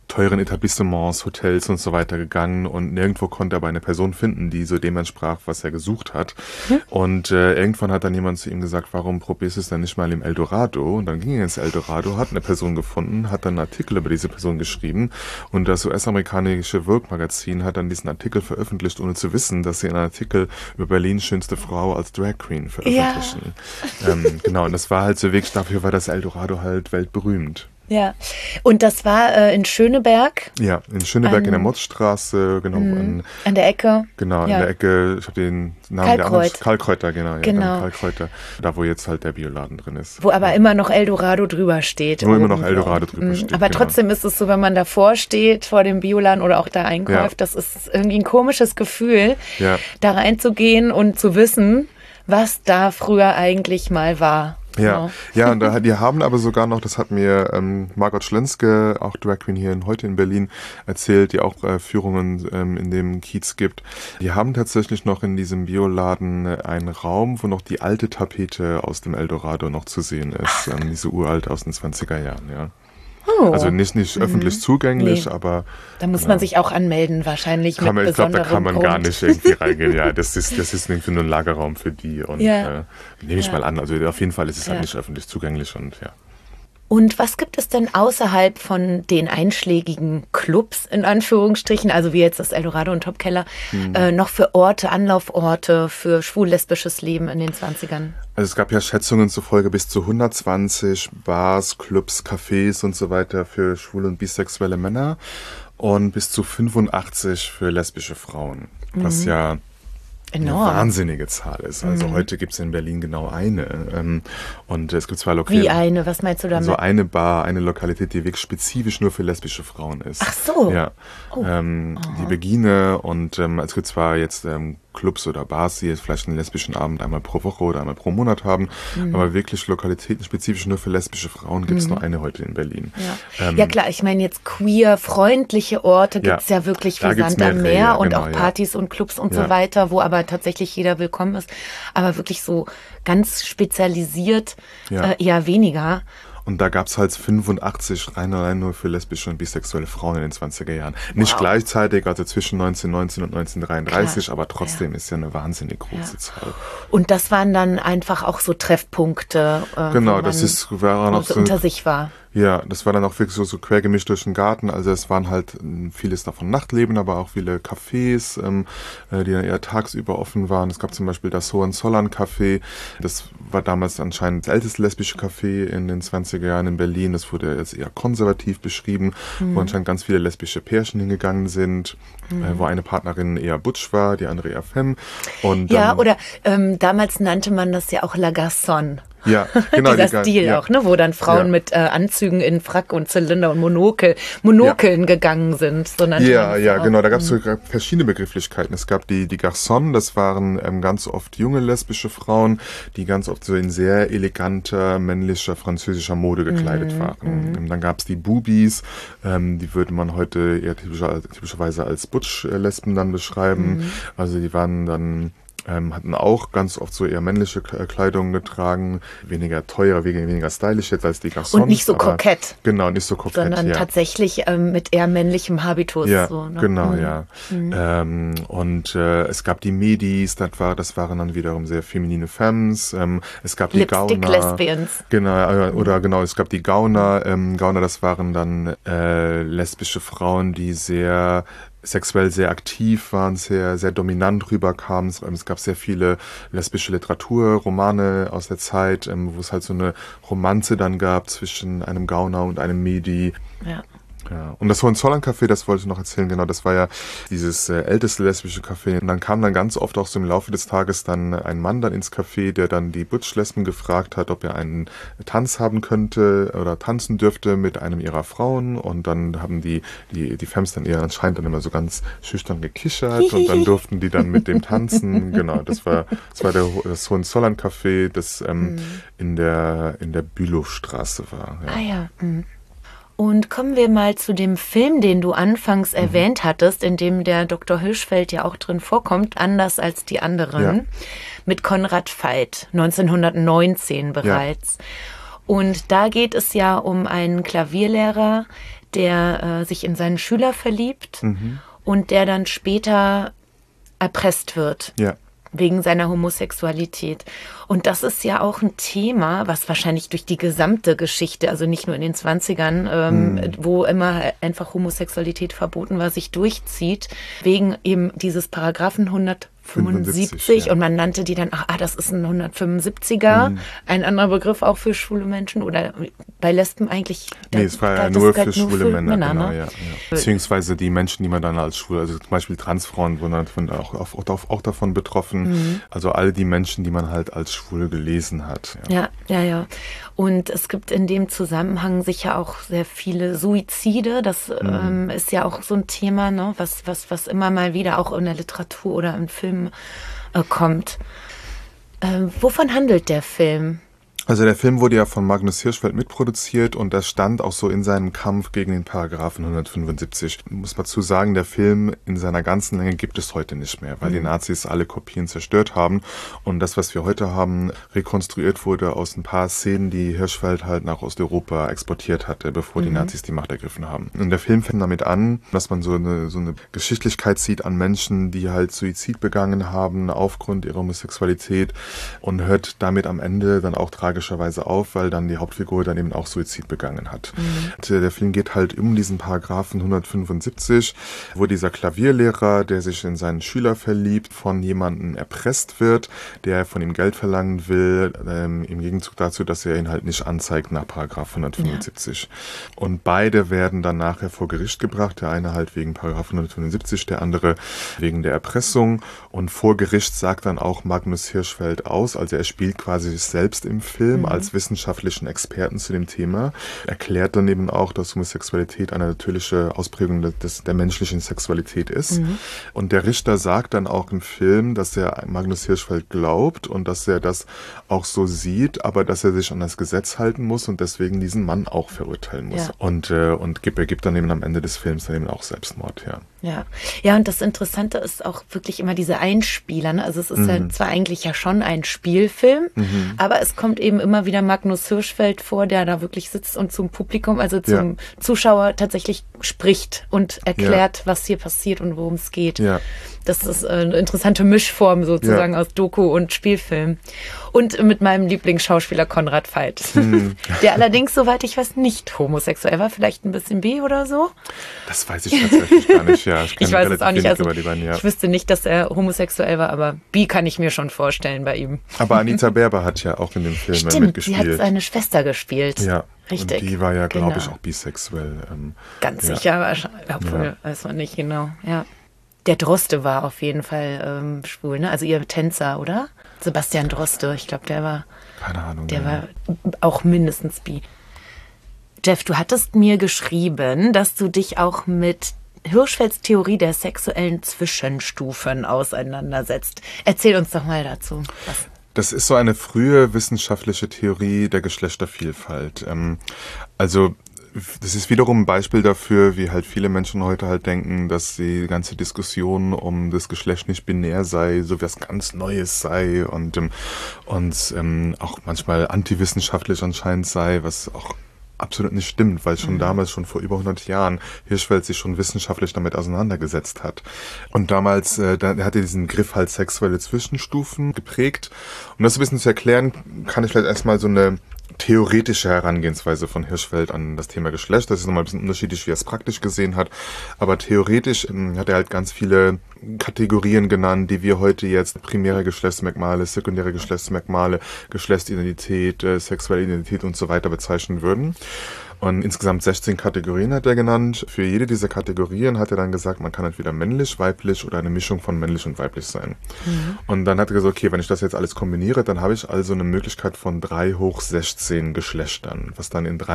teuren Etablissements, Hotels und so weiter gegangen und nirgendwo konnte er aber eine Person finden, die so dem entsprach, was er gesucht hat. Und irgendwann hat dann jemand zu ihm gesagt, warum probierst du es dann nicht mal im Eldorado? Und dann ging er ins Eldorado, hat eine Person gefunden, hat dann einen Artikel über diese Person geschrieben und das US-amerikanische Vogue-Magazin hat dann diesen Artikel veröffentlicht, ohne zu wissen, dass sie einen Artikel über Berlins schönste Frau als Drag Queen veröffentlichen. Genau, und das war halt so wirklich, dafür war das Eldorado halt weltberühmt. Ja, und das war in Schöneberg? Ja, in Schöneberg in der Motzstraße, genau. An der Ecke? Genau, in der Ecke, ich habe den Namen Kalkkräuter, genau. Genau. Kalkkräuter, da wo jetzt halt der Bioladen drin ist. Wo aber immer noch Eldorado drüber steht. Wo immer noch Eldorado drüber steht. Aber trotzdem ist es so, wenn man davor steht, vor dem Bioladen oder auch da einkauft, das ist irgendwie ein komisches Gefühl, da reinzugehen und zu wissen, was da früher eigentlich mal war. Ja, und die haben aber sogar noch, das hat mir Margot Schlenske, auch Drag Queen hier heute in Berlin, erzählt, die auch Führungen in dem Kiez gibt. Die haben tatsächlich noch in diesem Bioladen einen Raum, wo noch die alte Tapete aus dem Eldorado noch zu sehen ist. Diese uralte aus den 20er Jahren, ja. Oh. Also nicht öffentlich zugänglich, aber... Da muss man sich auch anmelden wahrscheinlich ich glaube, da kann man Grund. gar nicht irgendwie reingehen. Ja, das ist irgendwie nur ein Lagerraum für die. Und nehme ich mal an. Also auf jeden Fall ist es halt nicht öffentlich zugänglich und ja. Und was gibt es denn außerhalb von den einschlägigen Clubs, in Anführungsstrichen, also wie jetzt das Eldorado und Topkeller, noch für Orte, Anlauforte für schwul-lesbisches Leben in den 20ern? Also es gab ja Schätzungen zufolge bis zu 120 Bars, Clubs, Cafés und so weiter für schwule und bisexuelle Männer und bis zu 85 für lesbische Frauen, was ja eine wahnsinnige Zahl ist. Also heute gibt es in Berlin genau eine. Und es gibt 2 Lokale. Wie eine? Was meinst du damit? Also eine Bar, eine Lokalität, die wirklich spezifisch nur für lesbische Frauen ist. Ach so. Ja. Die Begine und es gibt zwar jetzt Clubs oder Bars, die jetzt vielleicht einen lesbischen Abend einmal pro Woche oder einmal pro Monat haben, aber wirklich Lokalitäten spezifisch nur für lesbische Frauen gibt es nur eine heute in Berlin. Ja klar, ich meine jetzt queer-freundliche Orte gibt es ja wirklich wie Sand am Meer und auch Partys und Clubs und so weiter, wo aber tatsächlich jeder willkommen ist, aber wirklich so ganz spezialisiert eher weniger. Und da gab's halt 85 rein nur für lesbische und bisexuelle Frauen in den 20er Jahren. Nicht gleichzeitig, also zwischen 1919 und 1933, aber trotzdem ist ja eine wahnsinnig große Zahl. Und das waren dann einfach auch so Treffpunkte, genau, war noch so unter sich war. Ja, das war dann auch wirklich so quer gemischt durch den Garten. Also es waren halt vieles davon Nachtleben, aber auch viele Cafés, die dann eher tagsüber offen waren. Es gab zum Beispiel das Hohenzollern-Café. Das war damals anscheinend das älteste lesbische Café in den 20er Jahren in Berlin. Das wurde jetzt eher konservativ beschrieben, wo anscheinend ganz viele lesbische Pärchen hingegangen sind, wo eine Partnerin eher butch war, die andere eher femme. Und oder damals nannte man das ja auch La Garçonne. Ja, genau. Dieser Stil auch, ne, wo dann Frauen mit Anzügen in Frack und Zylinder und Monokeln gegangen sind. So genau. Da gab es so verschiedene Begrifflichkeiten. Es gab die Garçons, das waren ganz oft junge lesbische Frauen, die ganz oft so in sehr eleganter, männlicher, französischer Mode gekleidet waren. Dann gab es die Boobies, die würde man heute eher typischerweise als Butch-Lesben dann beschreiben. Also die waren dann hatten auch ganz oft so eher männliche Kleidung getragen, weniger teuer, weniger stylisch jetzt als die Garçons. Und nicht so kokett. Genau, nicht so kokett, sondern tatsächlich mit eher männlichem Habitus. Ja, so, ne? Genau, ja. Und es gab die Medis, das waren dann wiederum sehr feminine Femmes. Es gab die Gauner. Lesbians. Genau, es gab die Gauner. Gauner, das waren dann lesbische Frauen, die sexuell sehr aktiv waren, sehr, sehr dominant rüberkamen. Es gab sehr viele lesbische Literatur, Romane aus der Zeit, wo es halt so eine Romanze dann gab zwischen einem Gauner und einem Medi. Ja. Ja, und das Hohenzollern-Café, das wollte ich noch erzählen, genau, das war ja dieses älteste lesbische Café. Und dann kam dann ganz oft auch so im Laufe des Tages dann ein Mann dann ins Café, der dann die Butch-Lesben gefragt hat, ob er einen Tanz haben könnte oder tanzen dürfte mit einem ihrer Frauen. Und dann haben die Femmes dann eher anscheinend dann immer so ganz schüchtern gekichert und dann durften die dann mit dem tanzen. Genau, das war das Hohenzollern-Café, das in der Bülowstraße war. Ja. Ah ja, Und kommen wir mal zu dem Film, den du anfangs erwähnt hattest, in dem der Dr. Hirschfeld ja auch drin vorkommt, anders als die anderen, mit Konrad Veidt, 1919 bereits. Ja. Und da geht es ja um einen Klavierlehrer, der sich in seinen Schüler verliebt und der dann später erpresst wird. Ja. Wegen seiner Homosexualität. Und das ist ja auch ein Thema, was wahrscheinlich durch die gesamte Geschichte, also nicht nur in den 20ern, wo immer einfach Homosexualität verboten war, sich durchzieht, wegen eben dieses Paragraphen 175 ja. Und man nannte die dann, das ist ein 175er, ein anderer Begriff auch für schwule Menschen oder bei Lesben eigentlich. Nee, es war ja nur für schwule Männer, genau, ne? ja. Beziehungsweise die Menschen, die man dann als schwul, also zum Beispiel Transfrauen wurden auch davon betroffen. Also all die Menschen, die man halt als schwul gelesen hat. Ja. Und es gibt in dem Zusammenhang sicher auch sehr viele Suizide. Das ist ja auch so ein Thema, ne, was immer mal wieder auch in der Literatur oder im Film kommt. Wovon handelt der Film? Also der Film wurde ja von Magnus Hirschfeld mitproduziert und das stand auch so in seinem Kampf gegen den Paragraphen 175. Muss man zu sagen, der Film in seiner ganzen Länge gibt es heute nicht mehr, weil die Nazis alle Kopien zerstört haben und das, was wir heute haben, rekonstruiert wurde aus ein paar Szenen, die Hirschfeld halt nach Osteuropa exportiert hatte, bevor die Nazis die Macht ergriffen haben. Und der Film fängt damit an, dass man so eine Geschichtlichkeit sieht an Menschen, die halt Suizid begangen haben aufgrund ihrer Homosexualität und hört damit am Ende dann auch tragischerweise auf, weil dann die Hauptfigur dann eben auch Suizid begangen hat. Der Film geht halt um diesen Paragraphen 175, wo dieser Klavierlehrer, der sich in seinen Schüler verliebt, von jemandem erpresst wird, der von ihm Geld verlangen will, im Gegenzug dazu, dass er ihn halt nicht anzeigt nach Paragraph 175. Ja. Und beide werden dann nachher vor Gericht gebracht, der eine halt wegen Paragraph 175, der andere wegen der Erpressung und vor Gericht sagt dann auch Magnus Hirschfeld aus, also er spielt quasi sich selbst im Film als wissenschaftlichen Experten zu dem Thema, erklärt dann eben auch, dass Homosexualität eine natürliche Ausprägung der menschlichen Sexualität ist. Und der Richter sagt dann auch im Film, dass er Magnus Hirschfeld glaubt und dass er das auch so sieht, aber dass er sich an das Gesetz halten muss und deswegen diesen Mann auch verurteilen muss. Ja. Und ergibt dann eben am Ende des Films dann eben auch Selbstmord, Ja, und das Interessante ist auch wirklich immer diese Einspieler. Ne? Also es ist ja zwar eigentlich ja schon ein Spielfilm, aber es kommt eben immer wieder Magnus Hirschfeld vor, der da wirklich sitzt und zum Publikum, also zum Zuschauer tatsächlich spricht und erklärt, was hier passiert und worum es geht. Ja. Das ist eine interessante Mischform sozusagen aus Doku und Spielfilm. Und mit meinem Lieblingsschauspieler Konrad Veidt, der allerdings, soweit ich weiß, nicht homosexuell war, vielleicht ein bisschen bi oder so. Das weiß ich tatsächlich gar nicht, ja. Ich weiß es auch nicht, also ich wüsste nicht, dass er homosexuell war, aber bi kann ich mir schon vorstellen bei ihm. Aber Anita Berber hat ja auch in dem Film mitgespielt. Sie hat seine Schwester gespielt. Ja. Richtig. Und die war ja, glaube ich, auch bisexuell. Ganz sicher, wahrscheinlich, obwohl, weiß man nicht genau, Der Droste war auf jeden Fall schwul, ne? Also ihr Tänzer, oder? Sebastian Droste, ich glaube, der war... Keine Ahnung. Der war auch mindestens bi. Jeff, du hattest mir geschrieben, dass du dich auch mit Hirschfelds Theorie der sexuellen Zwischenstufen auseinandersetzt. Erzähl uns doch mal dazu. Was? Das ist so eine frühe wissenschaftliche Theorie der Geschlechtervielfalt. Das ist wiederum ein Beispiel dafür, wie halt viele Menschen heute halt denken, dass die ganze Diskussion um das Geschlecht nicht binär sei, so was ganz Neues sei und auch manchmal antiwissenschaftlich anscheinend sei, was auch absolut nicht stimmt, weil schon damals, schon vor über 100 Jahren, Hirschfeld sich schon wissenschaftlich damit auseinandergesetzt hat. Und damals, er hatte diesen Griff halt sexuelle Zwischenstufen geprägt. Um das ein bisschen zu erklären, kann ich vielleicht erstmal so eine theoretische Herangehensweise von Hirschfeld an das Thema Geschlecht. Das ist nochmal ein bisschen unterschiedlich, wie er es praktisch gesehen hat. Aber theoretisch hat er halt ganz viele Kategorien genannt, die wir heute jetzt primäre Geschlechtsmerkmale, sekundäre Geschlechtsmerkmale, Geschlechtsidentität, sexuelle Identität und so weiter bezeichnen würden. Und insgesamt 16 Kategorien hat er genannt. Für jede dieser Kategorien hat er dann gesagt, man kann entweder männlich, weiblich oder eine Mischung von männlich und weiblich sein. Und dann hat er gesagt, okay, wenn ich das jetzt alles kombiniere, dann habe ich also eine Möglichkeit von 3 hoch 16 Geschlechtern, was dann in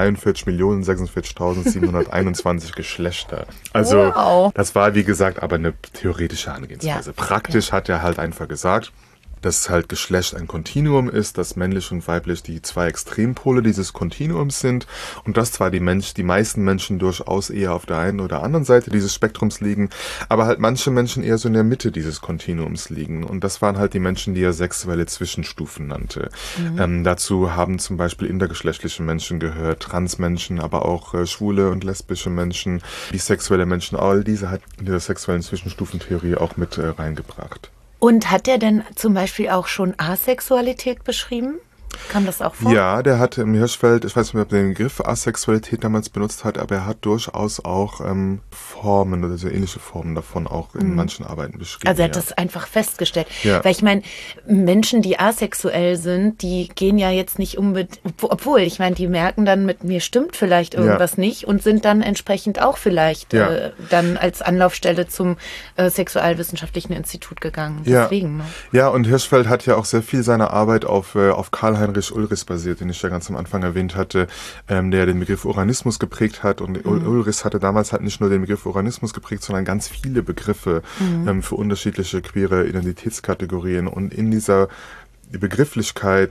43.046.721 Geschlechter. Also das war, wie gesagt, aber eine theoretische Herangehensweise. Ja. Praktisch hat er halt einfach gesagt, dass halt Geschlecht ein Kontinuum ist, dass männlich und weiblich die zwei Extrempole dieses Kontinuums sind und dass zwar die meisten Menschen durchaus eher auf der einen oder anderen Seite dieses Spektrums liegen, aber halt manche Menschen eher so in der Mitte dieses Kontinuums liegen. Und das waren halt die Menschen, die er sexuelle Zwischenstufen nannte. Dazu haben zum Beispiel intergeschlechtliche Menschen gehört, Transmenschen, aber auch schwule und lesbische Menschen, bisexuelle Menschen, all diese hat in der sexuellen Zwischenstufentheorie auch mit reingebracht. Und hat er denn zum Beispiel auch schon Asexualität beschrieben? Kam das auch vor? Ja, der hat im Hirschfeld, ich weiß nicht, ob er den Begriff Asexualität damals benutzt hat, aber er hat durchaus auch Formen oder so ähnliche Formen davon auch in manchen Arbeiten beschrieben. Also er hat das einfach festgestellt. Ja. Weil ich meine, Menschen, die asexuell sind, die gehen ja jetzt nicht unbedingt, obwohl, ich meine, die merken dann, mit mir stimmt vielleicht irgendwas nicht und sind dann entsprechend auch vielleicht dann als Anlaufstelle zum Sexualwissenschaftlichen Institut gegangen. Ja. Deswegen, ne? Ja, und Hirschfeld hat ja auch sehr viel seiner Arbeit auf Karl-Heinrich Ulrichs basiert, den ich ja ganz am Anfang erwähnt hatte, der den Begriff Uranismus geprägt hat. Und Ulrichs hatte damals halt nicht nur den Begriff Uranismus geprägt, sondern ganz viele Begriffe für unterschiedliche queere Identitätskategorien. Und in dieser Begrifflichkeit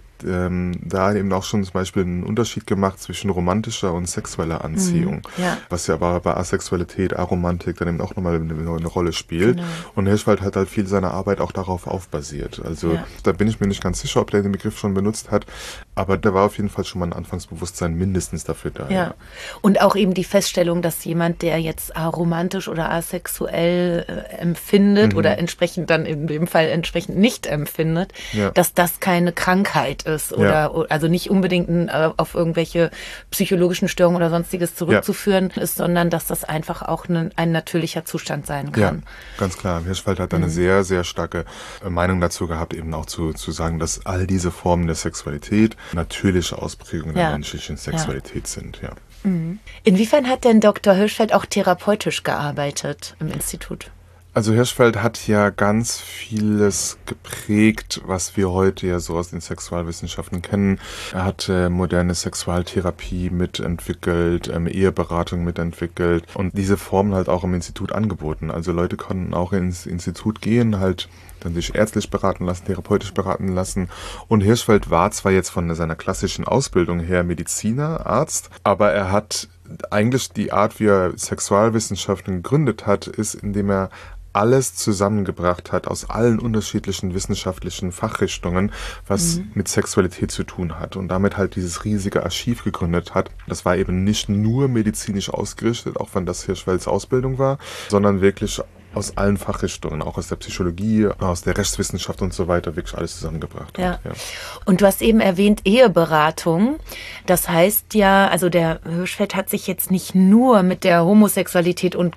da eben auch schon zum Beispiel einen Unterschied gemacht zwischen romantischer und sexueller Anziehung, was ja aber bei Asexualität, Aromantik dann eben auch nochmal eine Rolle spielt. Genau. Und Hirschfeld hat halt viel seiner Arbeit auch darauf aufbasiert. Also da bin ich mir nicht ganz sicher, ob der den Begriff schon benutzt hat, aber da war auf jeden Fall schon mal ein Anfangsbewusstsein mindestens dafür da. Ja. Und auch eben die Feststellung, dass jemand, der jetzt aromantisch oder asexuell empfindet oder entsprechend dann in dem Fall entsprechend nicht empfindet, dass das keine Krankheit ist oder also nicht unbedingt auf irgendwelche psychologischen Störungen oder sonstiges zurückzuführen ist, sondern dass das einfach auch ein natürlicher Zustand sein kann. Ja, ganz klar. Hirschfeld hat eine sehr, sehr starke Meinung dazu gehabt, eben auch zu sagen, dass all diese Formen der Sexualität natürliche Ausprägungen der menschlichen Sexualität sind. Ja. Inwiefern hat denn Dr. Hirschfeld auch therapeutisch gearbeitet im Institut? Also Hirschfeld hat ja ganz vieles geprägt, was wir heute ja so aus den Sexualwissenschaften kennen. Er hat moderne Sexualtherapie mitentwickelt, Eheberatung mitentwickelt und diese Formen halt auch im Institut angeboten. Also Leute konnten auch ins Institut gehen, halt dann sich ärztlich beraten lassen, therapeutisch beraten lassen. Und Hirschfeld war zwar jetzt von seiner klassischen Ausbildung her Mediziner, Arzt, aber er hat eigentlich die Art, wie er Sexualwissenschaften gegründet hat, ist, indem er alles zusammengebracht hat aus allen unterschiedlichen wissenschaftlichen Fachrichtungen, was mit Sexualität zu tun hat und damit halt dieses riesige Archiv gegründet hat. Das war eben nicht nur medizinisch ausgerichtet, auch wenn das Hirschfelds Ausbildung war, sondern wirklich aus allen Fachrichtungen, auch aus der Psychologie, aus der Rechtswissenschaft und so weiter, wirklich alles zusammengebracht hat. Ja. Und du hast eben erwähnt Eheberatung. Das heißt ja, also der Hirschfeld hat sich jetzt nicht nur mit der Homosexualität und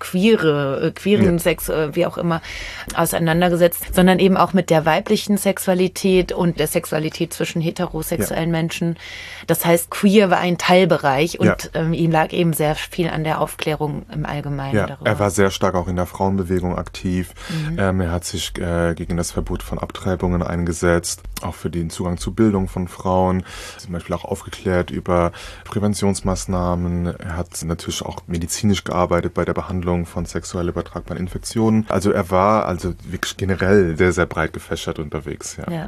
queeren Sex, wie auch immer, auseinandergesetzt, sondern eben auch mit der weiblichen Sexualität und der Sexualität zwischen heterosexuellen Menschen. Das heißt, queer war ein Teilbereich und ihm lag eben sehr viel an der Aufklärung im Allgemeinen darüber. Er war sehr stark auch in der Frauenbewegung aktiv. Er hat sich gegen das Verbot von Abtreibungen eingesetzt, auch für den Zugang zu Bildung von Frauen, zum Beispiel auch aufgeklärt über Präventionsmaßnahmen. Er hat natürlich auch medizinisch gearbeitet bei der Behandlung von sexuell übertragbaren Infektionen. Also er war also wirklich generell sehr, sehr breit gefächert unterwegs. Ja.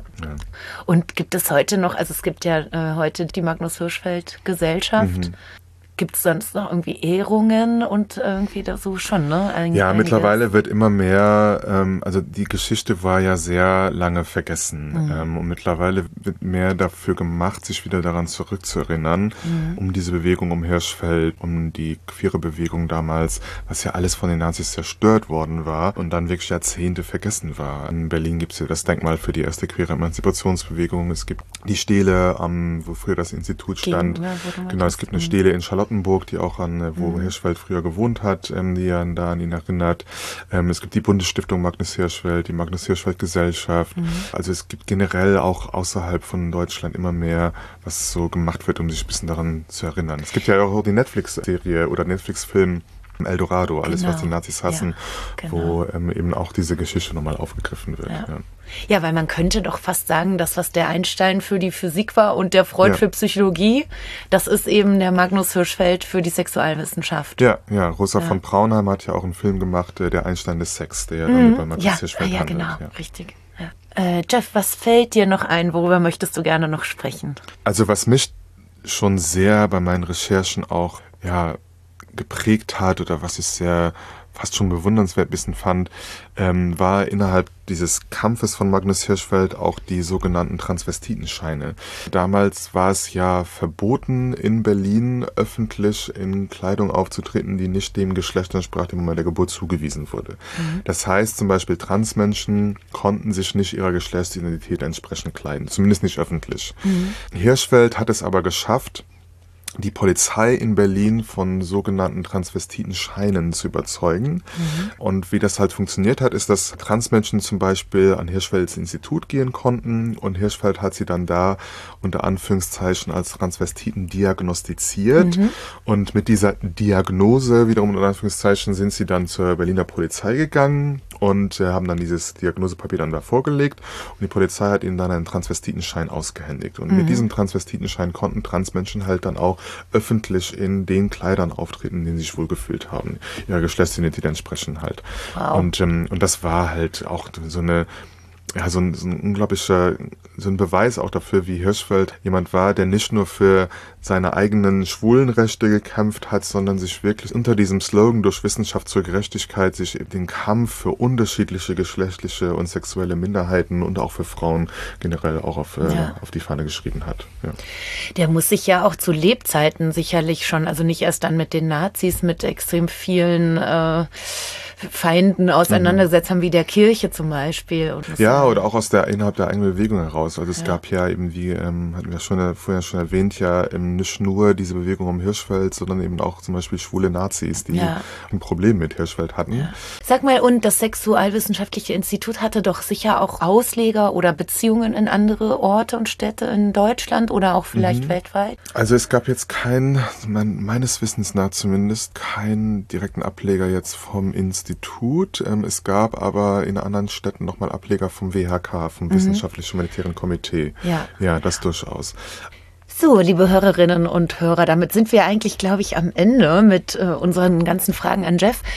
Und gibt es heute noch, also es gibt ja heute die Magnus-Hirschfeld-Gesellschaft. Gibt es sonst noch irgendwie Ehrungen und irgendwie da so schon, ne? Ja, mittlerweile wird immer mehr, also die Geschichte war ja sehr lange vergessen und mittlerweile wird mehr dafür gemacht, sich wieder daran zurückzuerinnern, um diese Bewegung um Hirschfeld, um die queere Bewegung damals, was ja alles von den Nazis zerstört worden war und dann wirklich Jahrzehnte vergessen war. In Berlin gibt es ja das Denkmal für die erste queere Emanzipationsbewegung. Es gibt die Stele, wo früher das Institut stand. Genau, es gibt eine Stele in Charlottenburg, die auch wo Hirschfeld früher gewohnt hat, die da an ihn erinnert. Es gibt die Bundesstiftung Magnus Hirschfeld, die Magnus Hirschfeld Gesellschaft. Also es gibt generell auch außerhalb von Deutschland immer mehr, was so gemacht wird, um sich ein bisschen daran zu erinnern. Es gibt ja auch die Netflix-Serie oder Netflix-Film Eldorado, alles was die Nazis hassen, wo eben auch diese Geschichte nochmal aufgegriffen wird. Ja, weil man könnte doch fast sagen, dass was der Einstein für die Physik war und der Freud für Psychologie, das ist eben der Magnus Hirschfeld für die Sexualwissenschaft. Ja, Rosa von Braunheim hat ja auch einen Film gemacht, der Einstein des Sex, der dann über Magnus Hirschfeld handelt. Genau, richtig. Ja. Jeff, was fällt dir noch ein? Worüber möchtest du gerne noch sprechen? Also was mich schon sehr bei meinen Recherchen auch geprägt hat oder was ich sehr fast schon bewundernswert ein bisschen fand, war innerhalb dieses Kampfes von Magnus Hirschfeld auch die sogenannten Transvestitenscheine. Damals war es ja verboten, in Berlin öffentlich in Kleidung aufzutreten, die nicht dem Geschlecht entsprach, dem Moment der Geburt zugewiesen wurde. Das heißt zum Beispiel, Transmenschen konnten sich nicht ihrer Geschlechtsidentität entsprechend kleiden, zumindest nicht öffentlich. Hirschfeld hat es aber geschafft, die Polizei in Berlin von sogenannten Transvestitenscheinen zu überzeugen. Und wie das halt funktioniert hat, ist, dass Transmenschen zum Beispiel an Hirschfelds Institut gehen konnten und Hirschfeld hat sie dann da unter Anführungszeichen als Transvestiten diagnostiziert. Und mit dieser Diagnose, wiederum unter Anführungszeichen, sind sie dann zur Berliner Polizei gegangen und haben dann dieses Diagnosepapier dann da vorgelegt und die Polizei hat ihnen dann einen Transvestitenschein ausgehändigt. Und mit diesem Transvestitenschein konnten Transmenschen halt dann auch öffentlich in den Kleidern auftreten, in denen sie sich wohlgefühlt haben. Ihrer Geschlechtsidentität entsprechen halt. Wow. Und das war halt auch so ein unglaublicher, so ein Beweis auch dafür, wie Hirschfeld jemand war, der nicht nur für seine eigenen Schwulenrechte gekämpft hat, sondern sich wirklich unter diesem Slogan durch Wissenschaft zur Gerechtigkeit sich den Kampf für unterschiedliche geschlechtliche und sexuelle Minderheiten und auch für Frauen generell auch auf die Fahne geschrieben hat. Ja. Der muss sich ja auch zu Lebzeiten sicherlich schon, also nicht erst dann mit den Nazis, mit extrem vielen Feinden auseinandergesetzt haben, wie der Kirche zum Beispiel. Oder auch innerhalb der eigenen Bewegung heraus. Also es gab ja eben, wie hatten wir vorher schon erwähnt, nicht nur diese Bewegung um Hirschfeld, sondern eben auch zum Beispiel schwule Nazis, die ein Problem mit Hirschfeld hatten. Ja. Sag mal, und das Sexualwissenschaftliche Institut hatte doch sicher auch Ausleger oder Beziehungen in andere Orte und Städte in Deutschland oder auch vielleicht weltweit? Also es gab jetzt meines Wissens nach zumindest, keinen direkten Ableger jetzt vom Institut. Es gab aber in anderen Städten nochmal Ableger vom WHK, vom Wissenschaftlich-Humanitären Komitee. Ja, das durchaus. So, liebe Hörerinnen und Hörer, damit sind wir eigentlich, glaube ich, am Ende mit unseren ganzen Fragen an Jeff.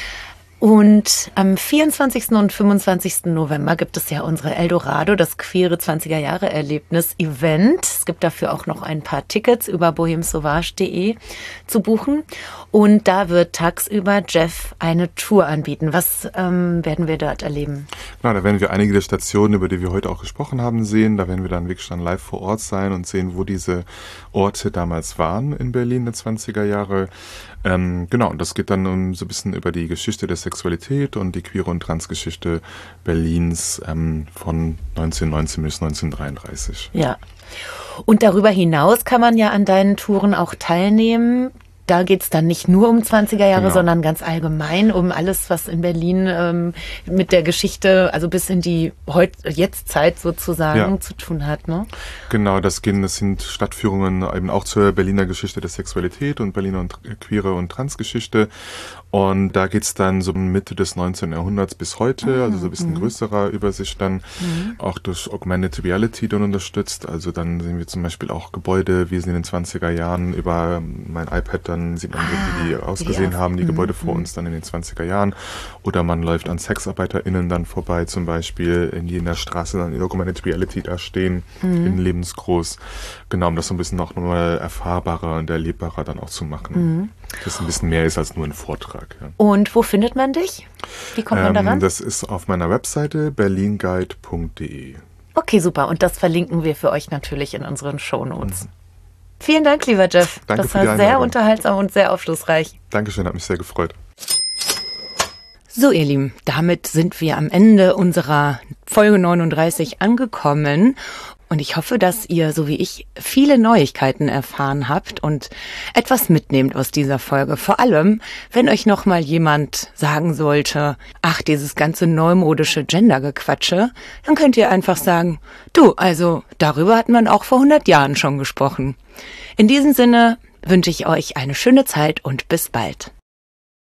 Und am 24. und 25. November gibt es ja unsere Eldorado, das queere 20er-Jahre-Erlebnis-Event. Es gibt dafür auch noch ein paar Tickets über bohemsauvage.de zu buchen. Und da wird tagsüber Jeff eine Tour anbieten. Was werden wir dort erleben? Genau, da werden wir einige der Stationen, über die wir heute auch gesprochen haben, sehen. Da werden wir dann wirklich dann live vor Ort sein und sehen, wo diese Orte damals waren in Berlin der 20er Jahre. Genau, und das geht dann so ein bisschen über die Geschichte der Sexualität und die queere und Transgeschichte Berlins von 1919 bis 1933. Ja, und darüber hinaus kann man ja an deinen Touren auch teilnehmen. Da geht's dann nicht nur um 20er Jahre, sondern ganz allgemein um alles, was in Berlin mit der Geschichte, also bis in die Jetztzeit sozusagen zu tun hat, ne? Genau, das sind Stadtführungen eben auch zur Berliner Geschichte der Sexualität und Berliner und queere und Transgeschichte. Und da geht's dann so Mitte des 19. Jahrhunderts bis heute, also so ein bisschen größerer Übersicht dann, auch durch Augmented Reality dann unterstützt. Also dann sehen wir zum Beispiel auch Gebäude, wie sie in den 20er Jahren über mein iPad dann sieht man, wie die ausgesehen haben, die Gebäude vor uns dann in den 20er Jahren. Oder man läuft an SexarbeiterInnen dann vorbei, zum Beispiel, die in der Straße dann in Augmented Reality da stehen, in lebensgroß. Genau, um das so ein bisschen auch nochmal erfahrbarer und erlebbarer dann auch zu machen. Dass es ein bisschen mehr ist als nur ein Vortrag. Ja. Und wo findet man dich? Wie kommt man daran? Das ist auf meiner Webseite berlinguide.de. Okay, super. Und das verlinken wir für euch natürlich in unseren Shownotes. Vielen Dank, lieber Jeff. Danke das war sehr unterhaltsam und sehr aufschlussreich. Dankeschön, hat mich sehr gefreut. So, ihr Lieben, damit sind wir am Ende unserer Folge 39 angekommen. Und ich hoffe, dass ihr, so wie ich, viele Neuigkeiten erfahren habt und etwas mitnehmt aus dieser Folge. Vor allem, wenn euch noch mal jemand sagen sollte, ach, dieses ganze neumodische Gendergequatsche, dann könnt ihr einfach sagen, du, also darüber hat man auch vor 100 Jahren schon gesprochen. In diesem Sinne wünsche ich euch eine schöne Zeit und bis bald.